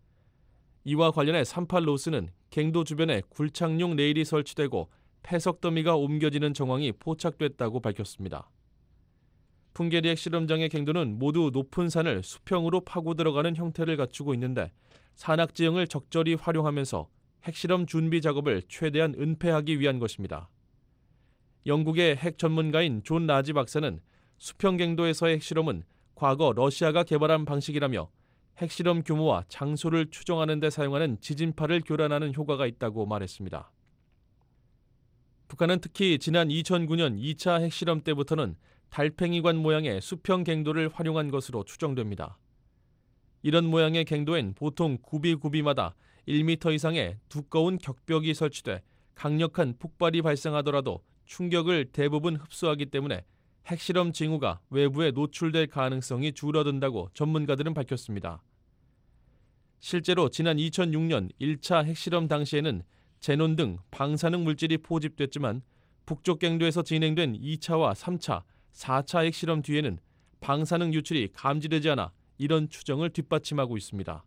이와 관련해 삼십팔 노스는 갱도 주변에 굴착용 레일이 설치되고 폐석 더미가 옮겨지는 정황이 포착됐다고 밝혔습니다. 풍계리 핵실험장의 갱도는 모두 높은 산을 수평으로 파고 들어가는 형태를 갖추고 있는데 산악 지형을 적절히 활용하면서 핵실험 준비 작업을 최대한 은폐하기 위한 것입니다. 영국의 핵 전문가인 존 라지 박사는 수평 갱도에서의 핵실험은 과거 러시아가 개발한 방식이라며 핵실험 규모와 장소를 추정하는 데 사용하는 지진파를 교란하는 효과가 있다고 말했습니다. 북한은 특히 지난 이천구 년 이 차 핵실험 때부터는 달팽이관 모양의 수평 갱도를 활용한 것으로 추정됩니다. 이런 모양의 갱도엔 보통 구비구비마다 일 미터 이상의 두꺼운 격벽이 설치돼 강력한 폭발이 발생하더라도 충격을 대부분 흡수하기 때문에 핵실험 징후가 외부에 노출될 가능성이 줄어든다고 전문가들은 밝혔습니다. 실제로 지난 이천육 년 일 차 핵실험 당시에는 제논 등 방사능 물질이 포집됐지만 북쪽 갱도에서 진행된 이 차와 삼 차, 사 차 핵실험 뒤에는 방사능 유출이 감지되지 않아 이런 추정을 뒷받침하고 있습니다.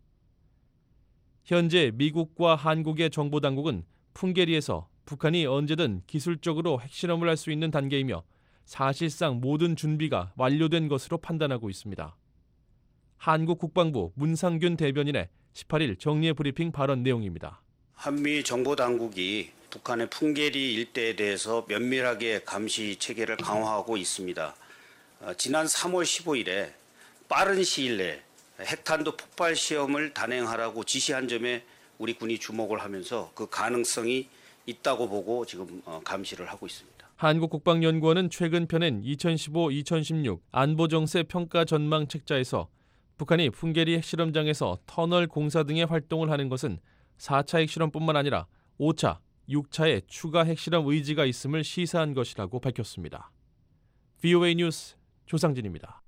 현재 미국과 한국의 정보당국은 풍계리에서 북한이 언제든 기술적으로 핵실험을 할 수 있는 단계이며 사실상 모든 준비가 완료된 것으로 판단하고 있습니다. 한국 국방부 문상균 대변인의 십팔 일 정례 브리핑 발언 내용입니다. 한미 정보당국이 북한의 풍계리 일대에 대해서 면밀하게 감시 체계를 강화하고 있습니다. 지난 삼월 십오일에 빠른 시일 내에 핵탄두 폭발 시험을 단행하라고 지시한 점에 우리 군이 주목을 하면서 그 가능성이 있다고 보고 지금 감시를 하고 있습니다. 한국국방연구원은 최근 펴낸 이천십오 이천십육 안보정세 평가 전망 책자에서 북한이 풍계리 핵실험장에서 터널 공사 등의 활동을 하는 것은 사 차 핵실험뿐만 아니라 오 차, 육 차의 추가 핵실험 의지가 있음을 시사한 것이라고 밝혔습니다. 브이오에이 뉴스 조상진입니다.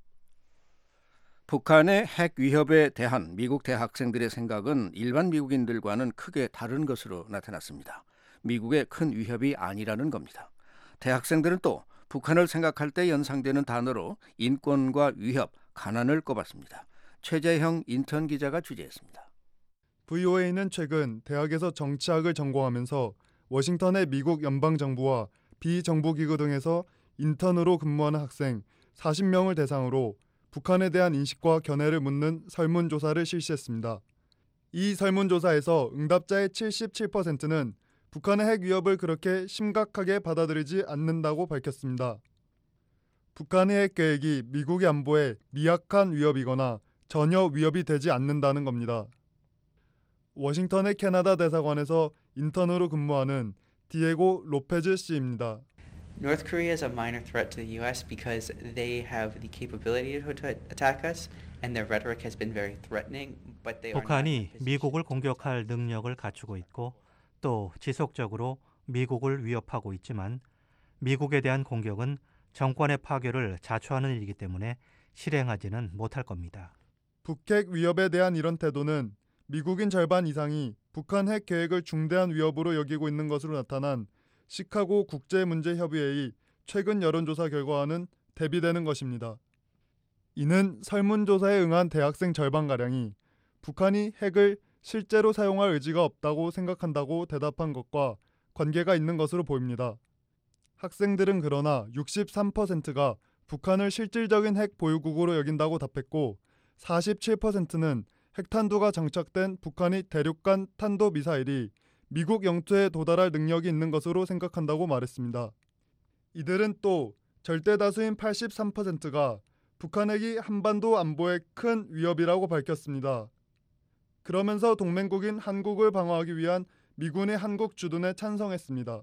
북한의 핵 위협에 대한 미국 대학생들의 생각은 일반 미국인들과는 크게 다른 것으로 나타났습니다. 미국의 큰 위협이 아니라는 겁니다. 대학생들은 또 북한을 생각할 때 연상되는 단어로 인권과 위협, 가난을 꼽았습니다. 최재형 인턴 기자가 취재했습니다. 브이오에이는 최근 대학에서 정치학을 전공하면서 워싱턴의 미국 연방정부와 비정부기구 등에서 인턴으로 근무하는 학생 사십 명을 대상으로 북한에 대한 인식과 견해를 묻는 설문조사를 실시했습니다. 이 설문조사에서 응답자의 칠십칠 퍼센트는 북한의 핵 위협을 그렇게 심각하게 받아들이지 않는다고 밝혔습니다. 북한의 핵 계획이 미국의 안보에 미약한 위협이거나 전혀 위협이 되지 않는다는 겁니다. 워싱턴의 캐나다 대사관에서 인턴으로 근무하는 디에고 로페즈 씨입니다. North Korea is a minor threat to the U S because they have the capability to attack us and their rhetoric has been very threatening, but they are 북한이 미국을 공격할 능력을 갖추고 있고 또 지속적으로 미국을 위협하고 있지만 미국에 대한 공격은 정권의 파괴를 자초하는 일이기 때문에 실행하지는 못할 겁니다. 북핵 위협에 대한 이런 태도는 미국인 절반 이상이 북한 핵 계획을 중대한 위협으로 여기고 있는 것으로 나타난 시카고 국제문제협의회의 최근 여론조사 결과와는 대비되는 것입니다. 이는 설문조사에 응한 대학생 절반가량이 북한이 핵을 실제로 사용할 의지가 없다고 생각한다고 대답한 것과 관계가 있는 것으로 보입니다. 학생들은 그러나 육십삼 퍼센트가 북한을 실질적인 핵 보유국으로 여긴다고 답했고 사십칠 퍼센트는 핵탄두가 장착된 북한의 대륙간 탄도미사일이 미국 영토에 도달할 능력이 있는 것으로 생각한다고 말했습니다. 이들은 또 절대 다수인 팔십삼 퍼센트가 북한 핵이 한반도 안보에 큰 위협이라고 밝혔습니다. 그러면서 동맹국인 한국을 방어하기 위한 미군의 한국 주둔에 찬성했습니다.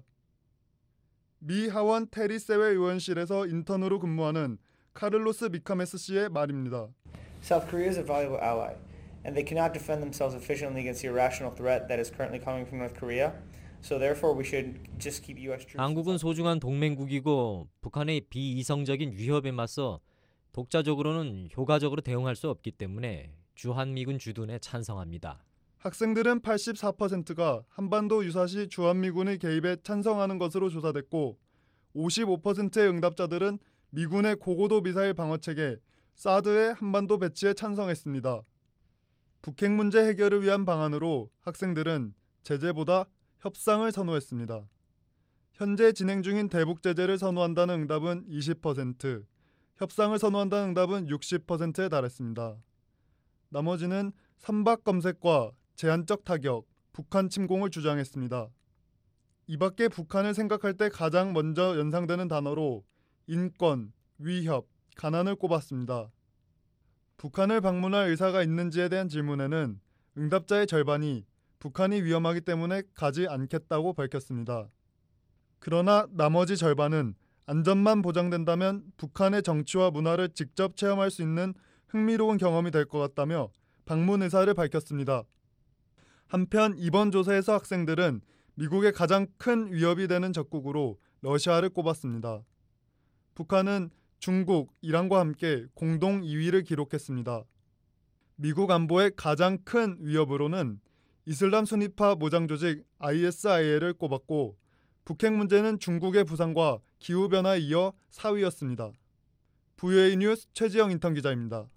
미 하원 테리 세웰 의원실에서 인턴으로 근무하는 카를로스 미카메스 씨의 말입니다. South Korea is a valuable ally, and they cannot defend themselves efficiently against the irrational threat that is currently coming from North Korea. So therefore we should just keep U S troops. 한국은 소중한 동맹국이고 북한의 비이성적인 위협에 맞서 독자적으로는 효과적으로 대응할 수 없기 때문에 주한미군 주둔에 찬성합니다. 학생들은 팔십사 퍼센트가 한반도 유사시 주한미군의 개입에 찬성하는 것으로 조사됐고 오십오 퍼센트의 응답자들은 미군의 고고도 미사일 방어체계 사드의 한반도 배치에 찬성했습니다. 북핵 문제 해결을 위한 방안으로 학생들은 제재보다 협상을 선호했습니다. 현재 진행 중인 대북 제재를 선호한다는 응답은 이십 퍼센트, 협상을 선호한다는 응답은 육십 퍼센트에 달했습니다. 나머지는 선박 검색과 제한적 타격, 북한 침공을 주장했습니다. 이 밖에 북한을 생각할 때 가장 먼저 연상되는 단어로 인권, 위협, 가난을 꼽았습니다. 북한을 방문할 의사가 있는지에 대한 질문에는 응답자의 절반이 북한이 위험하기 때문에 가지 않겠다고 밝혔습니다. 그러나 나머지 절반은 안전만 보장된다면 북한의 정치와 문화를 직접 체험할 수 있는 흥미로운 경험이 될 것 같다며 방문 의사를 밝혔습니다. 한편 이번 조사에서 학생들은 미국의 가장 큰 위협이 되는 적국으로 러시아를 꼽았습니다. 북한은 중국, 이란과 함께 공동 이 위를 기록했습니다. 미국 안보의 가장 큰 위협으로는 이슬람 순위파 무장 조직 아이에스아이엘을 꼽았고 북핵 문제는 중국의 부상과 기후변화에 이어 사 위였습니다. 브이오에이 뉴스 최지영 인턴 기자입니다.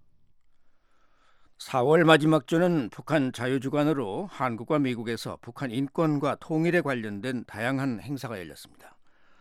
사월 마지막 주는 북한 자유주간으로 한국과 미국에서 북한 인권과 통일에 관련된 다양한 행사가 열렸습니다.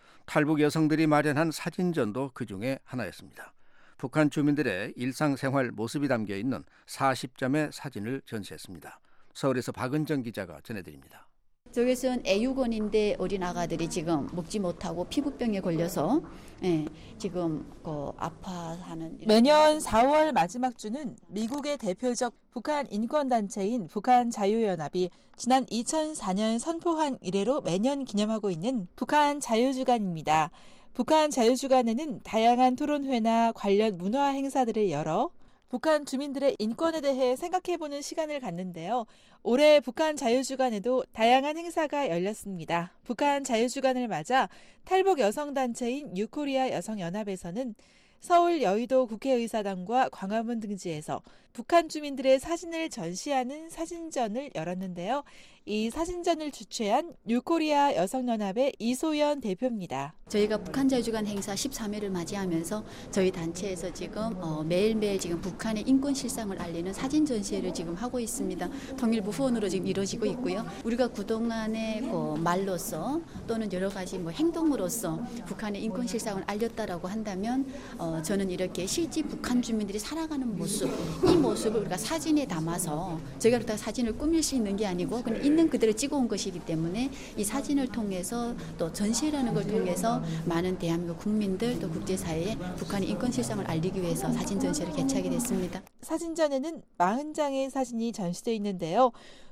탈북 여성들이 마련한 사진전도 그중에 하나였습니다. 북한 주민들의 일상생활 모습이 담겨있는 사십 점의 사진을 전시했습니다. 서울에서 박은정 기자가 전해드립니다. 저기서는 애육원인데 어린 아가들이 지금 먹지 못하고 피부병에 걸려서 예, 지금 그 아파하는. 매년 사월 마지막 주는 미국의 대표적 북한 인권단체인 북한 자유연합이 지난 이천사 년 선포한 이래로 매년 기념하고 있는 북한 자유주간입니다. 북한 자유주간에는 다양한 토론회나 관련 문화 행사들을 열어 북한 주민들의 인권에 대해 생각해보는 시간을 갖는데요. 올해 북한 자유주간에도 다양한 행사가 열렸습니다. 북한 자유주간을 맞아 탈북 여성단체인 유코리아 여성연합에서는 서울 여의도 국회의사당과 광화문 등지에서 북한 주민들의 사진을 전시하는 사진전을 열었는데요. 이 사진전을 주최한 유코리아 여성연합의 이소연 대표입니다. 저희가 북한 자유주간 행사 십삼 회를 맞이하면서 저희 단체에서 지금 어, 매일매일 지금 북한의 인권 실상을 알리는 사진 전시회를 지금 하고 있습니다. 통일부 후원으로 지금 이루어지고 있고요. 우리가 그동안의 그 말로써 또는 여러 가지 뭐 행동으로서 북한의 인권 실상을 알렸다라고 한다면 어, 저는 이렇게 실제 북한 주민들이 살아가는 모습, 이 모습을 우리가 사진에 담아서 저희가 그렇다고 사진을 꾸밀 수 있는 게 아니고 그냥 있는 그대로 찍어온 것이기 때문에 이 사진을 통해서 또 전시라는 걸 통해서 많은 대한민국 국민들 또 국제사회에 북한의 인권 실상을 알리기 위해서 사진 전시를 개최하게 됐습니다. 사진전에는 사십 장의 사진이 전시되어 있는데요.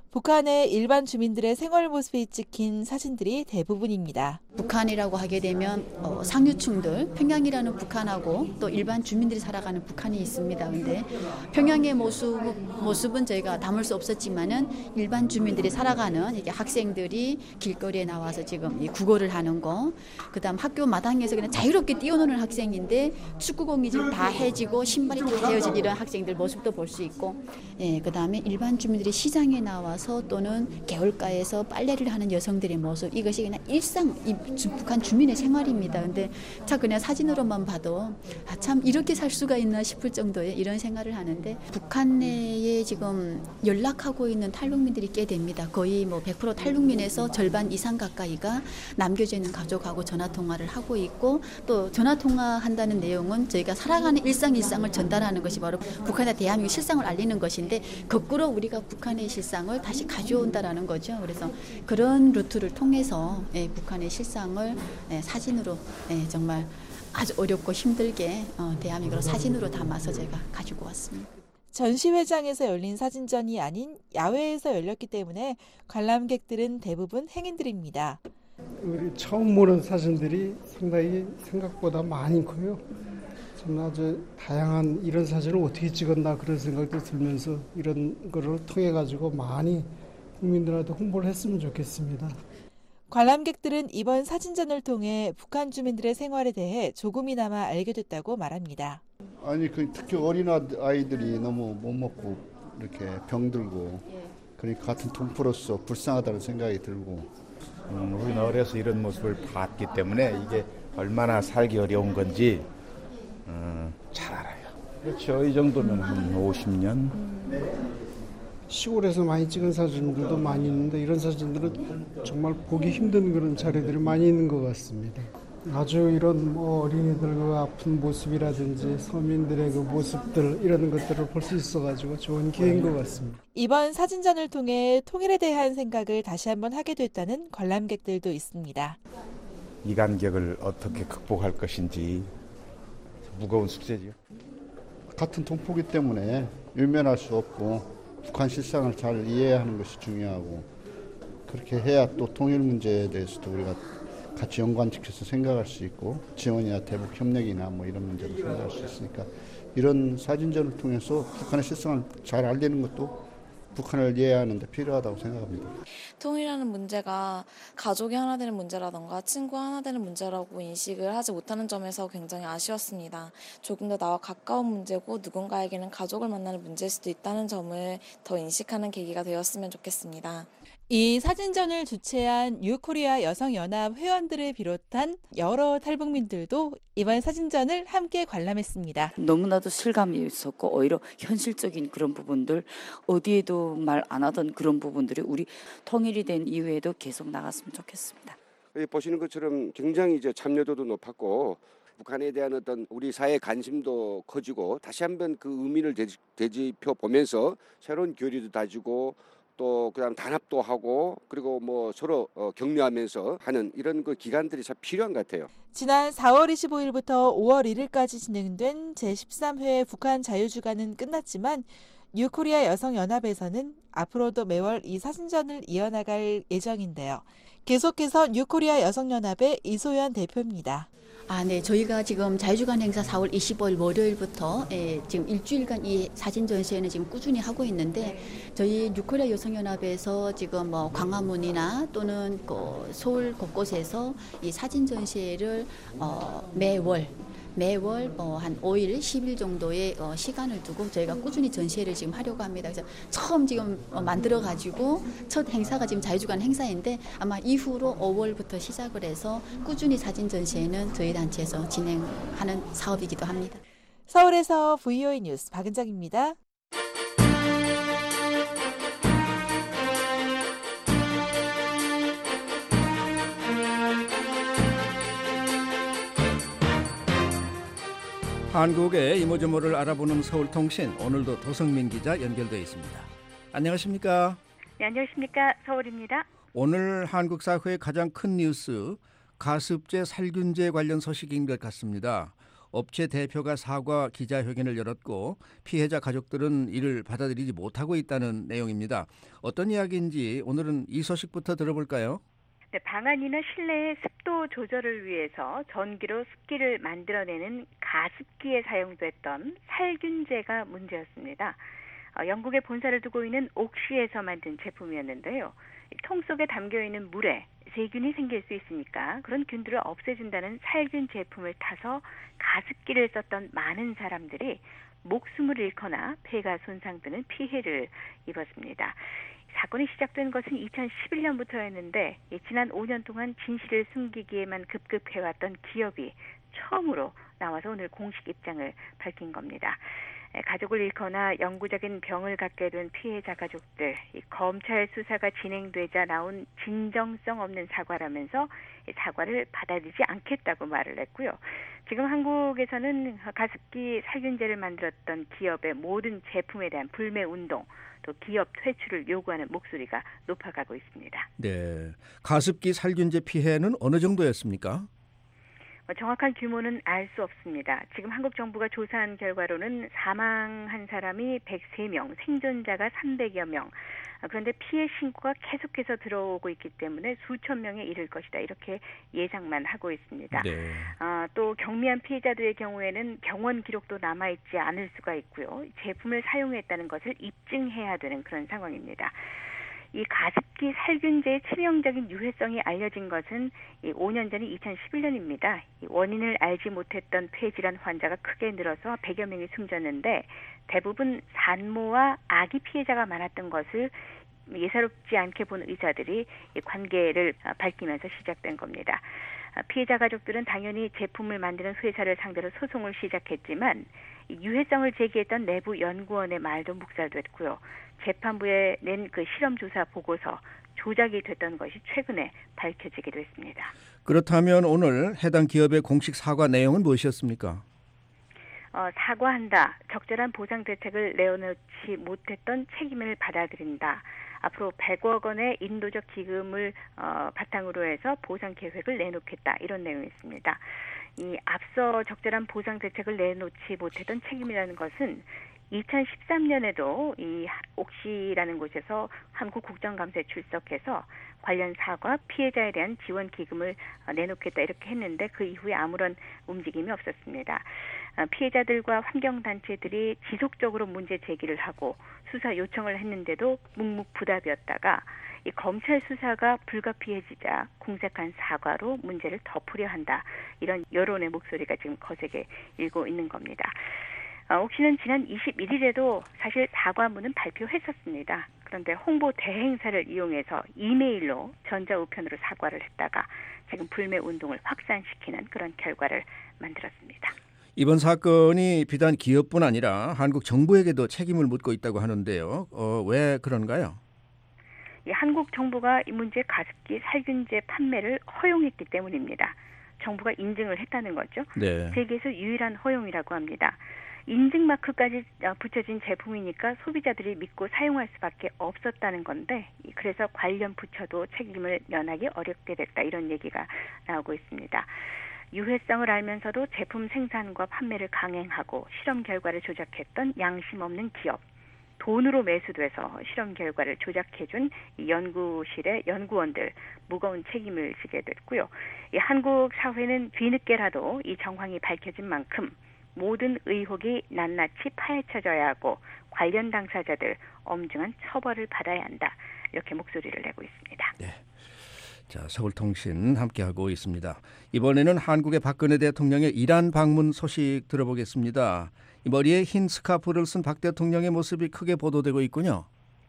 북한의 일반 주민들의 생활 모습이 찍힌 사진들이 대부분입니다. 북한이라고 하게 되면 어, 상류층들, 평양이라는 북한하고 또 일반 주민들이 살아가는 북한이 있습니다. 그런데 평양의 모습, 모습은 저희가 담을 수 없었지만은 일반 주민들이 살아가는 이게 학생들이 길거리에 나와서 지금 이 국어를 하는 거, 그다음 학교 마당에서 그냥 자유롭게 뛰어노는 학생인데 축구공이 지금 다 해지고 신발이 다 헤어진 이런 학생들 모습도 볼 수 있고, 예, 그다음에 일반 주민들이 시장에 나와서 또는 개울가에서 빨래를 하는 여성들의 모습, 이것이 그냥 일상 북한 주민의 생활입니다. 근데 자 그냥 사진으로만 봐도 아, 참 이렇게 살 수가 있나 싶을 정도의 이런 생활을 하는데 북한 내에 지금 연락하고 있는 탈북민들이 꽤 됩니다. 거의 뭐 백 퍼센트 탈북민에서 절반 이상 가까이가 남겨져 있는 가족하고 전화 통화를 하고 있고 또 전화 통화한다는 내용은 저희가 살아가는 일상 일상을 전달하는 것이 바로 북한의 대한민국 실상을 알리는 것인데 거꾸로 우리가 북한의 실상을 다시 가져온다라는 거죠. 그래서 그런 루트를 통해서 예, 북한의 실상을 예, 사진으로 예, 정말 아주 어렵고 힘들게 어, 대한민국으로 사진으로 담아서 제가 가지고 왔습니다. 전시회장에서 열린 사진전이 아닌 야외에서 열렸기 때문에 관람객들은 대부분 행인들입니다. 우리 처음 보는 사진들이 상당히 생각보다 많고요. 저는 아주 다양한 이런 사진을 어떻게 찍었나 그런 생각도 들면서 이런 거를 통해 가지고 많이 국민들한테 홍보를 했으면 좋겠습니다. 관람객들은 이번 사진전을 통해 북한 주민들의 생활에 대해 조금이나마 알게 됐다고 말합니다. 아니 그 특히 어린 아이들이 너무 못 먹고 이렇게 병들고 그러니까 같은 동포로서 불쌍하다는 생각이 들고 음, 우리는 어려서 이런 모습을 봤기 때문에 이게 얼마나 살기 어려운 건지 음, 잘 알아요. 그렇죠. 이 정도면 한 오십 년. 시골에서 많이 찍은 사진들도 많이 있는데 이런 사진들은 정말 보기 힘든 그런 자리들이 많이 있는 것 같습니다. 아주 이런 뭐 어린이들과 아픈 모습이라든지 서민들의 그 모습들 이런 것들을 볼 수 있어가지고 좋은 기회인 것 같습니다. 이번 사진전을 통해 통일에 대한 생각을 다시 한번 하게 됐다는 관람객들도 있습니다. 이 간격을 어떻게 극복할 것인지 무거운 숙제지요. 같은 동포기 때문에 외면할 수 없고 북한 실상을 잘 이해하는 것이 중요하고 그렇게 해야 또 통일 문제에 대해서도 우리가 같이 연관시켜서 생각할 수 있고 지원이나 대북 협력이나 뭐 이런 문제도 생각할 수 있으니까 이런 사진전을 통해서 북한의 실상을 잘 알리는 것도 북한을 이해하는 데 필요하다고 생각합니다. 통일하는 문제가 가족이 하나 되는 문제라던가 친구 하나 되는 문제라고 인식을 하지 못하는 점에서 굉장히 아쉬웠습니다. 조금 더 나와 가까운 문제고 누군가에게는 가족을 만나는 문제일 수도 있다는 점을 더 인식하는 계기가 되었으면 좋겠습니다. 이 사진전을 주최한 뉴코리아 여성연합 회원들을 비롯한 여러 탈북민들도 이번 사진전을 함께 관람했습니다. 너무나도 실감이 있었고 오히려 현실적인 그런 부분들 어디에도 말 안 하던 그런 부분들이 우리 통일이 된 이후에도 계속 나갔으면 좋겠습니다. 보시는 것처럼 굉장히 이제 참여도도 높았고 북한에 대한 어떤 우리 사회의 관심도 커지고 다시 한번 그 의미를 되짚어 보면서 새로운 교류도 다지고 또 그다음 단합도 하고 그리고 뭐 서로 어, 격려하면서 하는 이런 그 기간들이 참 필요한 것 같아요. 지난 사월 이십오일부터 오월 일일까지 진행된 제십삼 회 북한 자유주간은 끝났지만 뉴코리아 여성연합에서는 앞으로도 매월 이 사진전을 이어나갈 예정인데요. 계속해서 뉴코리아 여성연합의 이소연 대표입니다. 아, 네. 저희가 지금 자유주간 행사 사월 이십오일 월요일부터 예, 지금 일주일간 이 사진 전시회는 지금 꾸준히 하고 있는데 저희 뉴코리아 여성연합에서 지금 뭐 광화문이나 또는 그 서울 곳곳에서 이 사진 전시회를 어, 매월 매월 뭐 한 오일, 십일 정도의 어, 시간을 두고 저희가 꾸준히 전시회를 지금 하려고 합니다. 그래서 처음 지금 어, 만들어가지고 첫 행사가 지금 자유주간 행사인데 아마 이후로 오월부터 시작을 해서 꾸준히 사진 전시회는 저희 단체에서 진행하는 사업이기도 합니다. 서울에서 브이오에이 뉴스 박은정입니다. 한국의 이모저모를 알아보는 서울통신, 오늘도 도성민 기자 연결되어 있습니다. 안녕하십니까? 네, 안녕하십니까? 서울입니다. 오늘 한국 사회의 가장 큰 뉴스, 가습제 살균제 관련 소식인 것 같습니다. 업체 대표가 사과 기자회견을 열었고 피해자 가족들은 이를 받아들이지 못하고 있다는 내용입니다. 어떤 이야기인지 오늘은 이 소식부터 들어볼까요? 네, 방 안이나 실내의 습도 조절을 위해서 전기로 습기를 만들어내는 가습기에 사용됐던 살균제가 문제였습니다. 어, 영국에 본사를 두고 있는 옥시에서 만든 제품이었는데요. 통 속에 담겨있는 물에 세균이 생길 수 있으니까 그런 균들을 없애준다는 살균 제품을 타서 가습기를 썼던 많은 사람들이 목숨을 잃거나 폐가 손상되는 피해를 입었습니다. 사건이 시작된 것은 이천십일년부터였는데 지난 오 년 동안 진실을 숨기기에만 급급해왔던 기업이 처음으로 나와서 오늘 공식 입장을 밝힌 겁니다. 가족을 잃거나 영구적인 병을 갖게 된 피해자 가족들, 검찰 수사가 진행되자 나온 진정성 없는 사과라면서 사과를 받아들이지 않겠다고 말을 했고요. 지금 한국에서는 가습기 살균제를 만들었던 기업의 모든 제품에 대한 불매 운동, 또 기업 퇴출을 요구하는 목소리가 높아가고 있습니다. 네, 가습기 살균제 피해는 어느 정도였습니까? 정확한 규모는 알 수 없습니다. 지금 한국 정부가 조사한 결과로는 사망한 사람이 백삼 명, 생존자가 삼백여 명. 그런데 피해 신고가 계속해서 들어오고 있기 때문에 수천 명에 이를 것이다. 이렇게 예상만 하고 있습니다. 네. 아, 또 경미한 피해자들의 경우에는 병원 기록도 남아있지 않을 수가 있고요. 제품을 사용했다는 것을 입증해야 되는 그런 상황입니다. 이 가습기 살균제의 치명적인 유해성이 알려진 것은 오 년 전인 이천십일 년입니다. 원인을 알지 못했던 폐질환 환자가 크게 늘어서 백여 명이 숨졌는데 대부분 산모와 아기 피해자가 많았던 것을 예사롭지 않게 본 의사들이 관계를 밝히면서 시작된 겁니다. 피해자 가족들은 당연히 제품을 만드는 회사를 상대로 소송을 시작했지만 유해성을 제기했던 내부 연구원의 말도 묵살됐고요. 재판부에 낸 그 실험 조사 보고서 조작이 됐던 것이 최근에 밝혀지기도 했습니다. 그렇다면 오늘 해당 기업의 공식 사과 내용은 무엇이었습니까? 어, 사과한다. 적절한 보상 대책을 내어놓지 못했던 책임을 받아들인다. 앞으로 백억 원의 인도적 기금을 어, 바탕으로 해서 보상 계획을 내놓겠다. 이런 내용이 있습니다. 이 앞서 적절한 보상 대책을 내놓지 못했던 책임이라는 것은 이천십삼 년에도 이 옥시라는 곳에서 한국 국정감사에 출석해서 관련 사과 피해자에 대한 지원 기금을 내놓겠다 이렇게 했는데 그 이후에 아무런 움직임이 없었습니다. 피해자들과 환경단체들이 지속적으로 문제 제기를 하고 수사 요청을 했는데도 묵묵부답이었다가 이 검찰 수사가 불가피해지자 궁색한 사과로 문제를 덮으려 한다. 이런 여론의 목소리가 지금 거세게 일고 있는 겁니다. 어, 옥시는 지난 이십일 일에도 사실 사과문은 발표했었습니다. 그런데 홍보 대행사를 이용해서 이메일로 전자우편으로 사과를 했다가 지금 불매 운동을 확산시키는 그런 결과를 만들었습니다. 이번 사건이 비단 기업뿐 아니라 한국 정부에게도 책임을 묻고 있다고 하는데요. 어, 왜 그런가요? 이 한국 정부가 이 문제 가습기 살균제 판매를 허용했기 때문입니다. 정부가 인증을 했다는 거죠. 네. 세계에서 유일한 허용이라고 합니다. 인증 마크까지 붙여진 제품이니까 소비자들이 믿고 사용할 수밖에 없었다는 건데 그래서 관련 부처도 책임을 면하기 어렵게 됐다 이런 얘기가 나오고 있습니다. 유해성을 알면서도 제품 생산과 판매를 강행하고 실험 결과를 조작했던 양심 없는 기업. 돈으로 매수돼서 실험 결과를 조작해준 이 연구실의 연구원들 무거운 책임을 지게 됐고요. 이 한국 사회는 뒤늦게라도 이 정황이 밝혀진 만큼 모든 의혹이 낱낱이 파헤쳐져야 하고 관련 당사자들 엄중한 처벌을 받아야 한다. 이렇게 목소리를 내고 있습니다. 네. 자, 서울통신 함께하고 있습니다. 이번에는 한국의 박근혜 대통령의 이란 방문 소식 들어보겠습니다. 이 머리에 흰 스카프를 쓴 박 대통령의 모습이 크게 보도되고 있군요.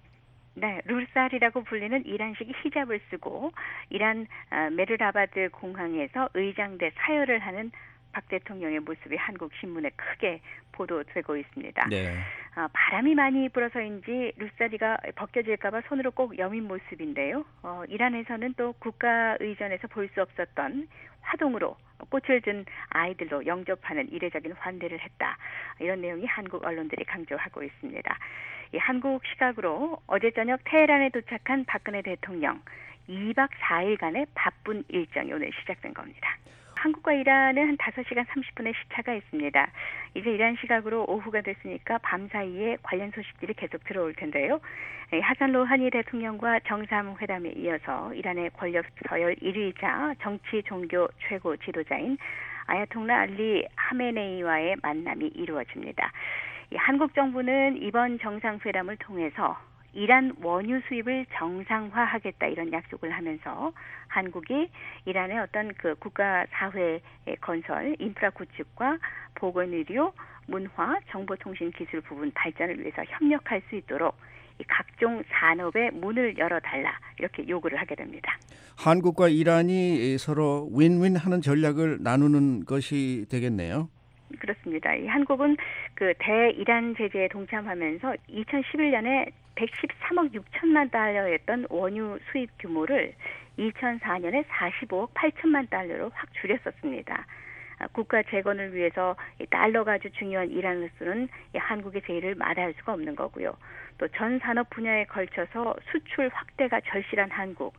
네, 룰살이라고 불리는 이란식 히잡을 쓰고 이란 메르라바드 공항에서 의장대 사열을 하는 박 대통령의 모습이 한국 신문에 크게 보도되고 있습니다. 네. 아, 바람이 많이 불어서인지 룰사리가 벗겨질까 봐 손으로 꼭 여민 모습인데요. 어, 이란에서는 또 국가의전에서 볼 수 없었던 화동으로 꽃을 든 아이들로 영접하는 이례적인 환대를 했다. 이런 내용이 한국 언론들이 강조하고 있습니다. 이 한국 시각으로 어제 저녁 테헤란에 도착한 박근혜 대통령 이 박 사 일간의 바쁜 일정이 오늘 시작된 겁니다. 한국과 이란은 한 다섯 시간 삼십 분의 시차가 있습니다. 이제 이란 시각으로 오후가 됐으니까 밤 사이에 관련 소식들이 계속 들어올 텐데요. 하산 로하니 대통령과 정상회담에 이어서 이란의 권력 서열 일 위이자 정치 종교 최고 지도자인 아야통라 알리 하메네이와의 만남이 이루어집니다. 한국 정부는 이번 정상회담을 통해서 이란 원유 수입을 정상화하겠다 이런 약속을 하면서 한국이 이란의 어떤 그 국가 사회 건설, 인프라 구축과 보건의료, 문화, 정보통신 기술 부분 발전을 위해서 협력할 수 있도록 이 각종 산업의 문을 열어달라 이렇게 요구를 하게 됩니다. 한국과 이란이 서로 윈윈하는 전략을 나누는 것이 되겠네요. 그렇습니다. 이 한국은 그 대이란 제재에 동참하면서 이천십일 년에 백십삼억 육천만 달러였던 원유 수입 규모를 이천사 년에 사십오억 팔천만 달러로 확 줄였었습니다. 국가 재건을 위해서 달러가 아주 중요한 이란으로서는 한국의 제의를 마다할 수가 없는 거고요. 또 전 산업 분야에 걸쳐서 수출 확대가 절실한 한국,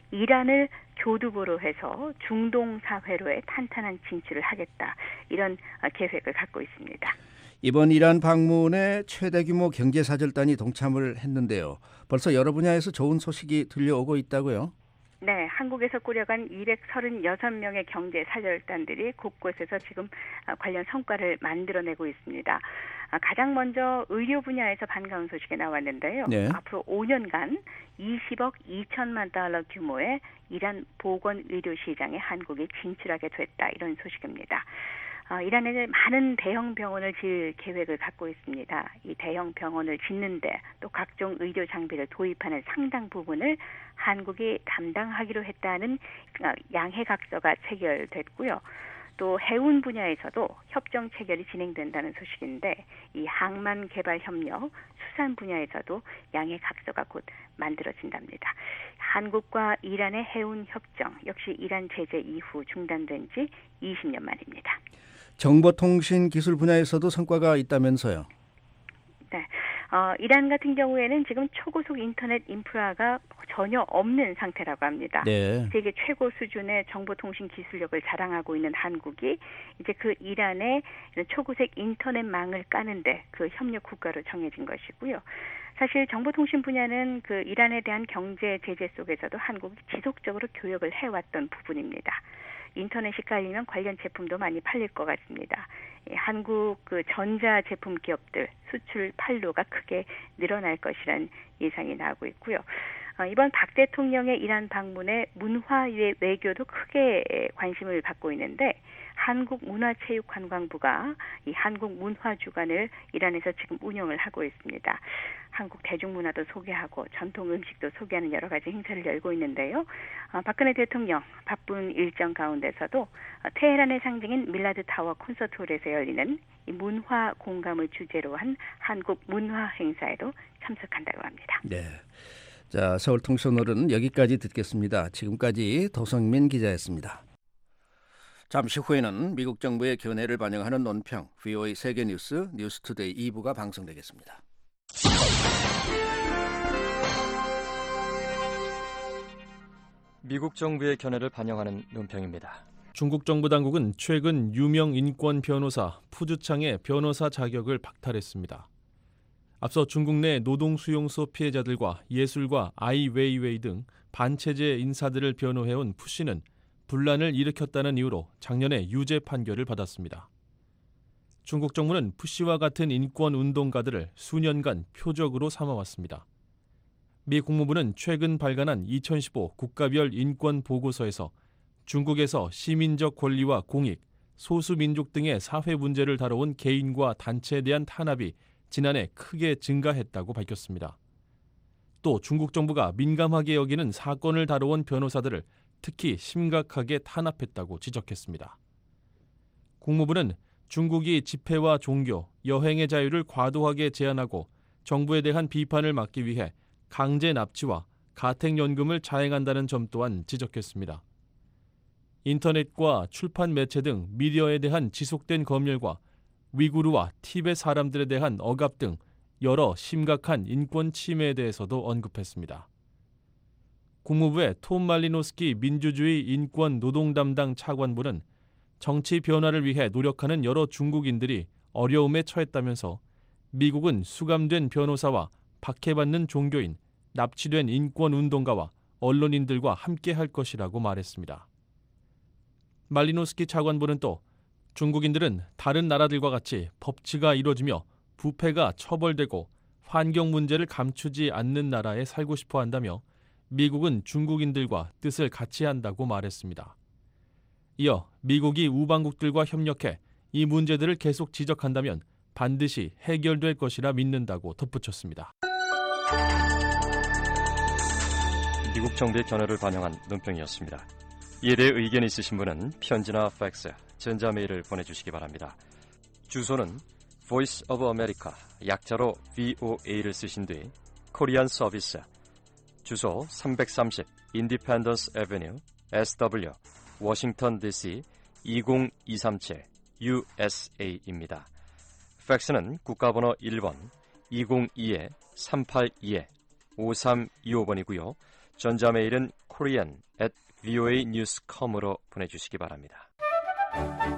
이란을 교두보로 해서 중동 사회로의 탄탄한 진출을 하겠다. 이런 계획을 갖고 있습니다. 이번 이란 방문에 최대 규모 경제사절단이 동참을 했는데요. 벌써 여러 분야에서 좋은 소식이 들려오고 있다고요? 네, 한국에서 꾸려간 이백삼십육 명의 경제 사절단들이 곳곳에서 지금 관련 성과를 만들어내고 있습니다. 가장 먼저 의료 분야에서 반가운 소식이 나왔는데요. 네. 앞으로 오 년간 이십억 이천만 달러 규모의 이란 보건의료 시장에 한국이 진출하게 됐다. 이런 소식입니다. 어, 이란에 많은 대형 병원을 지을 계획을 갖고 있습니다. 이 대형 병원을 짓는데 또 각종 의료 장비를 도입하는 상당 부분을 한국이 담당하기로 했다는 양해각서가 체결됐고요. 또 해운 분야에서도 협정 체결이 진행된다는 소식인데 이 항만 개발 협력, 수산 분야에서도 양해각서가 곧 만들어진답니다. 한국과 이란의 해운 협정 역시 이란 제재 이후 중단된 지 이십 년 만입니다. 정보통신 기술 분야에서도 성과가 있다면서요? 네, 어, 이란 같은 경우에는 지금 초고속 인터넷 인프라가 전혀 없는 상태라고 합니다. 네. 세계 최고 수준의 정보통신 기술력을 자랑하고 있는 한국이 이제 그 이란의 초고속 인터넷망을 까는데 그 협력 국가로 정해진 것이고요. 사실 정보통신 분야는 그 이란에 대한 경제 제재 속에서도 한국이 지속적으로 교역을 해왔던 부분입니다. 인터넷이 깔리면 관련 제품도 많이 팔릴 것 같습니다. 예, 한국 그 전자 제품 기업들 수출 판로가 크게 늘어날 것이라는 예상이 나오고 있고요. 어, 이번 박 대통령의 이란 방문에 문화 외교도 크게 관심을 받고 있는데 한국문화체육관광부가 이 한국문화주간을 이란에서 지금 운영을 하고 있습니다. 한국 대중문화도 소개하고 전통 음식도 소개하는 여러 가지 행사를 열고 있는데요. 어, 박근혜 대통령 바쁜 일정 가운데서도 어, 테헤란의 상징인 밀라드 타워 콘서트홀에서 열리는 이 문화 공감을 주제로 한 한국 문화 행사에도 참석한다고 합니다. 네. 자, 서울통신오늘은 여기까지 듣겠습니다. 지금까지 도성민 기자였습니다. 잠시 후에는 미국 정부의 견해를 반영하는 논평 브이오에이 세계뉴스 뉴스투데이 이 부가 방송되겠습니다. 미국 정부의 견해를 반영하는 논평입니다. 중국 정부 당국은 최근 유명 인권 변호사 푸즈창의 변호사 자격을 박탈했습니다. 앞서 중국 내 노동수용소 피해자들과 예술가 아이 웨이웨이 등 반체제 인사들을 변호해온 푸 씨는 분란을 일으켰다는 이유로 작년에 유죄 판결을 받았습니다. 중국 정부는 푸 씨와 같은 인권 운동가들을 수년간 표적으로 삼아왔습니다. 미 국무부는 최근 발간한 이천십오 국가별 인권 보고서에서 중국에서 시민적 권리와 공익, 소수민족 등의 사회 문제를 다뤄온 개인과 단체에 대한 탄압이 지난해 크게 증가했다고 밝혔습니다. 또 중국 정부가 민감하게 여기는 사건을 다뤄온 변호사들을 특히 심각하게 탄압했다고 지적했습니다. 국무부는 중국이 집회와 종교, 여행의 자유를 과도하게 제한하고 정부에 대한 비판을 막기 위해 강제 납치와 가택연금을 자행한다는 점 또한 지적했습니다. 인터넷과 출판 매체 등 미디어에 대한 지속된 검열과 위구르와 티베트 사람들에 대한 억압 등 여러 심각한 인권 침해에 대해서도 언급했습니다. 국무부의 톰 말리노스키 민주주의 인권 노동 담당 차관보는 정치 변화를 위해 노력하는 여러 중국인들이 어려움에 처했다면서 미국은 수감된 변호사와 박해받는 종교인, 납치된 인권 운동가와 언론인들과 함께할 것이라고 말했습니다. 말리노스키 차관보는 또 중국인들은 다른 나라들과 같이 법치가 이루어지며 부패가 처벌되고 환경 문제를 감추지 않는 나라에 살고 싶어 한다며 미국은 중국인들과 뜻을 같이 한다고 말했습니다. 이어 미국이 우방국들과 협력해 이 문제들을 계속 지적한다면 반드시 해결될 것이라 믿는다고 덧붙였습니다. 미국 정부의 견해를 반영한 논평이었습니다. 이에 대해 의견이 있으신 분은 편지나 팩스, 전자메일을 보내주시기 바랍니다. 주소는 Voice of America, 약자로 브이오에이를 쓰신 뒤 코리안 서비스, 주소 삼백삼십 Independence Avenue, 에스더블유, 워싱턴 디씨 이공이삼칠 유에스에이입니다. 팩스는 국가번호 일 번 이공이 삼팔이 오삼이오 번이고요. 전자메일은 korean at 브이오에이 뉴스 닷컴으로 보내주시기 바랍니다.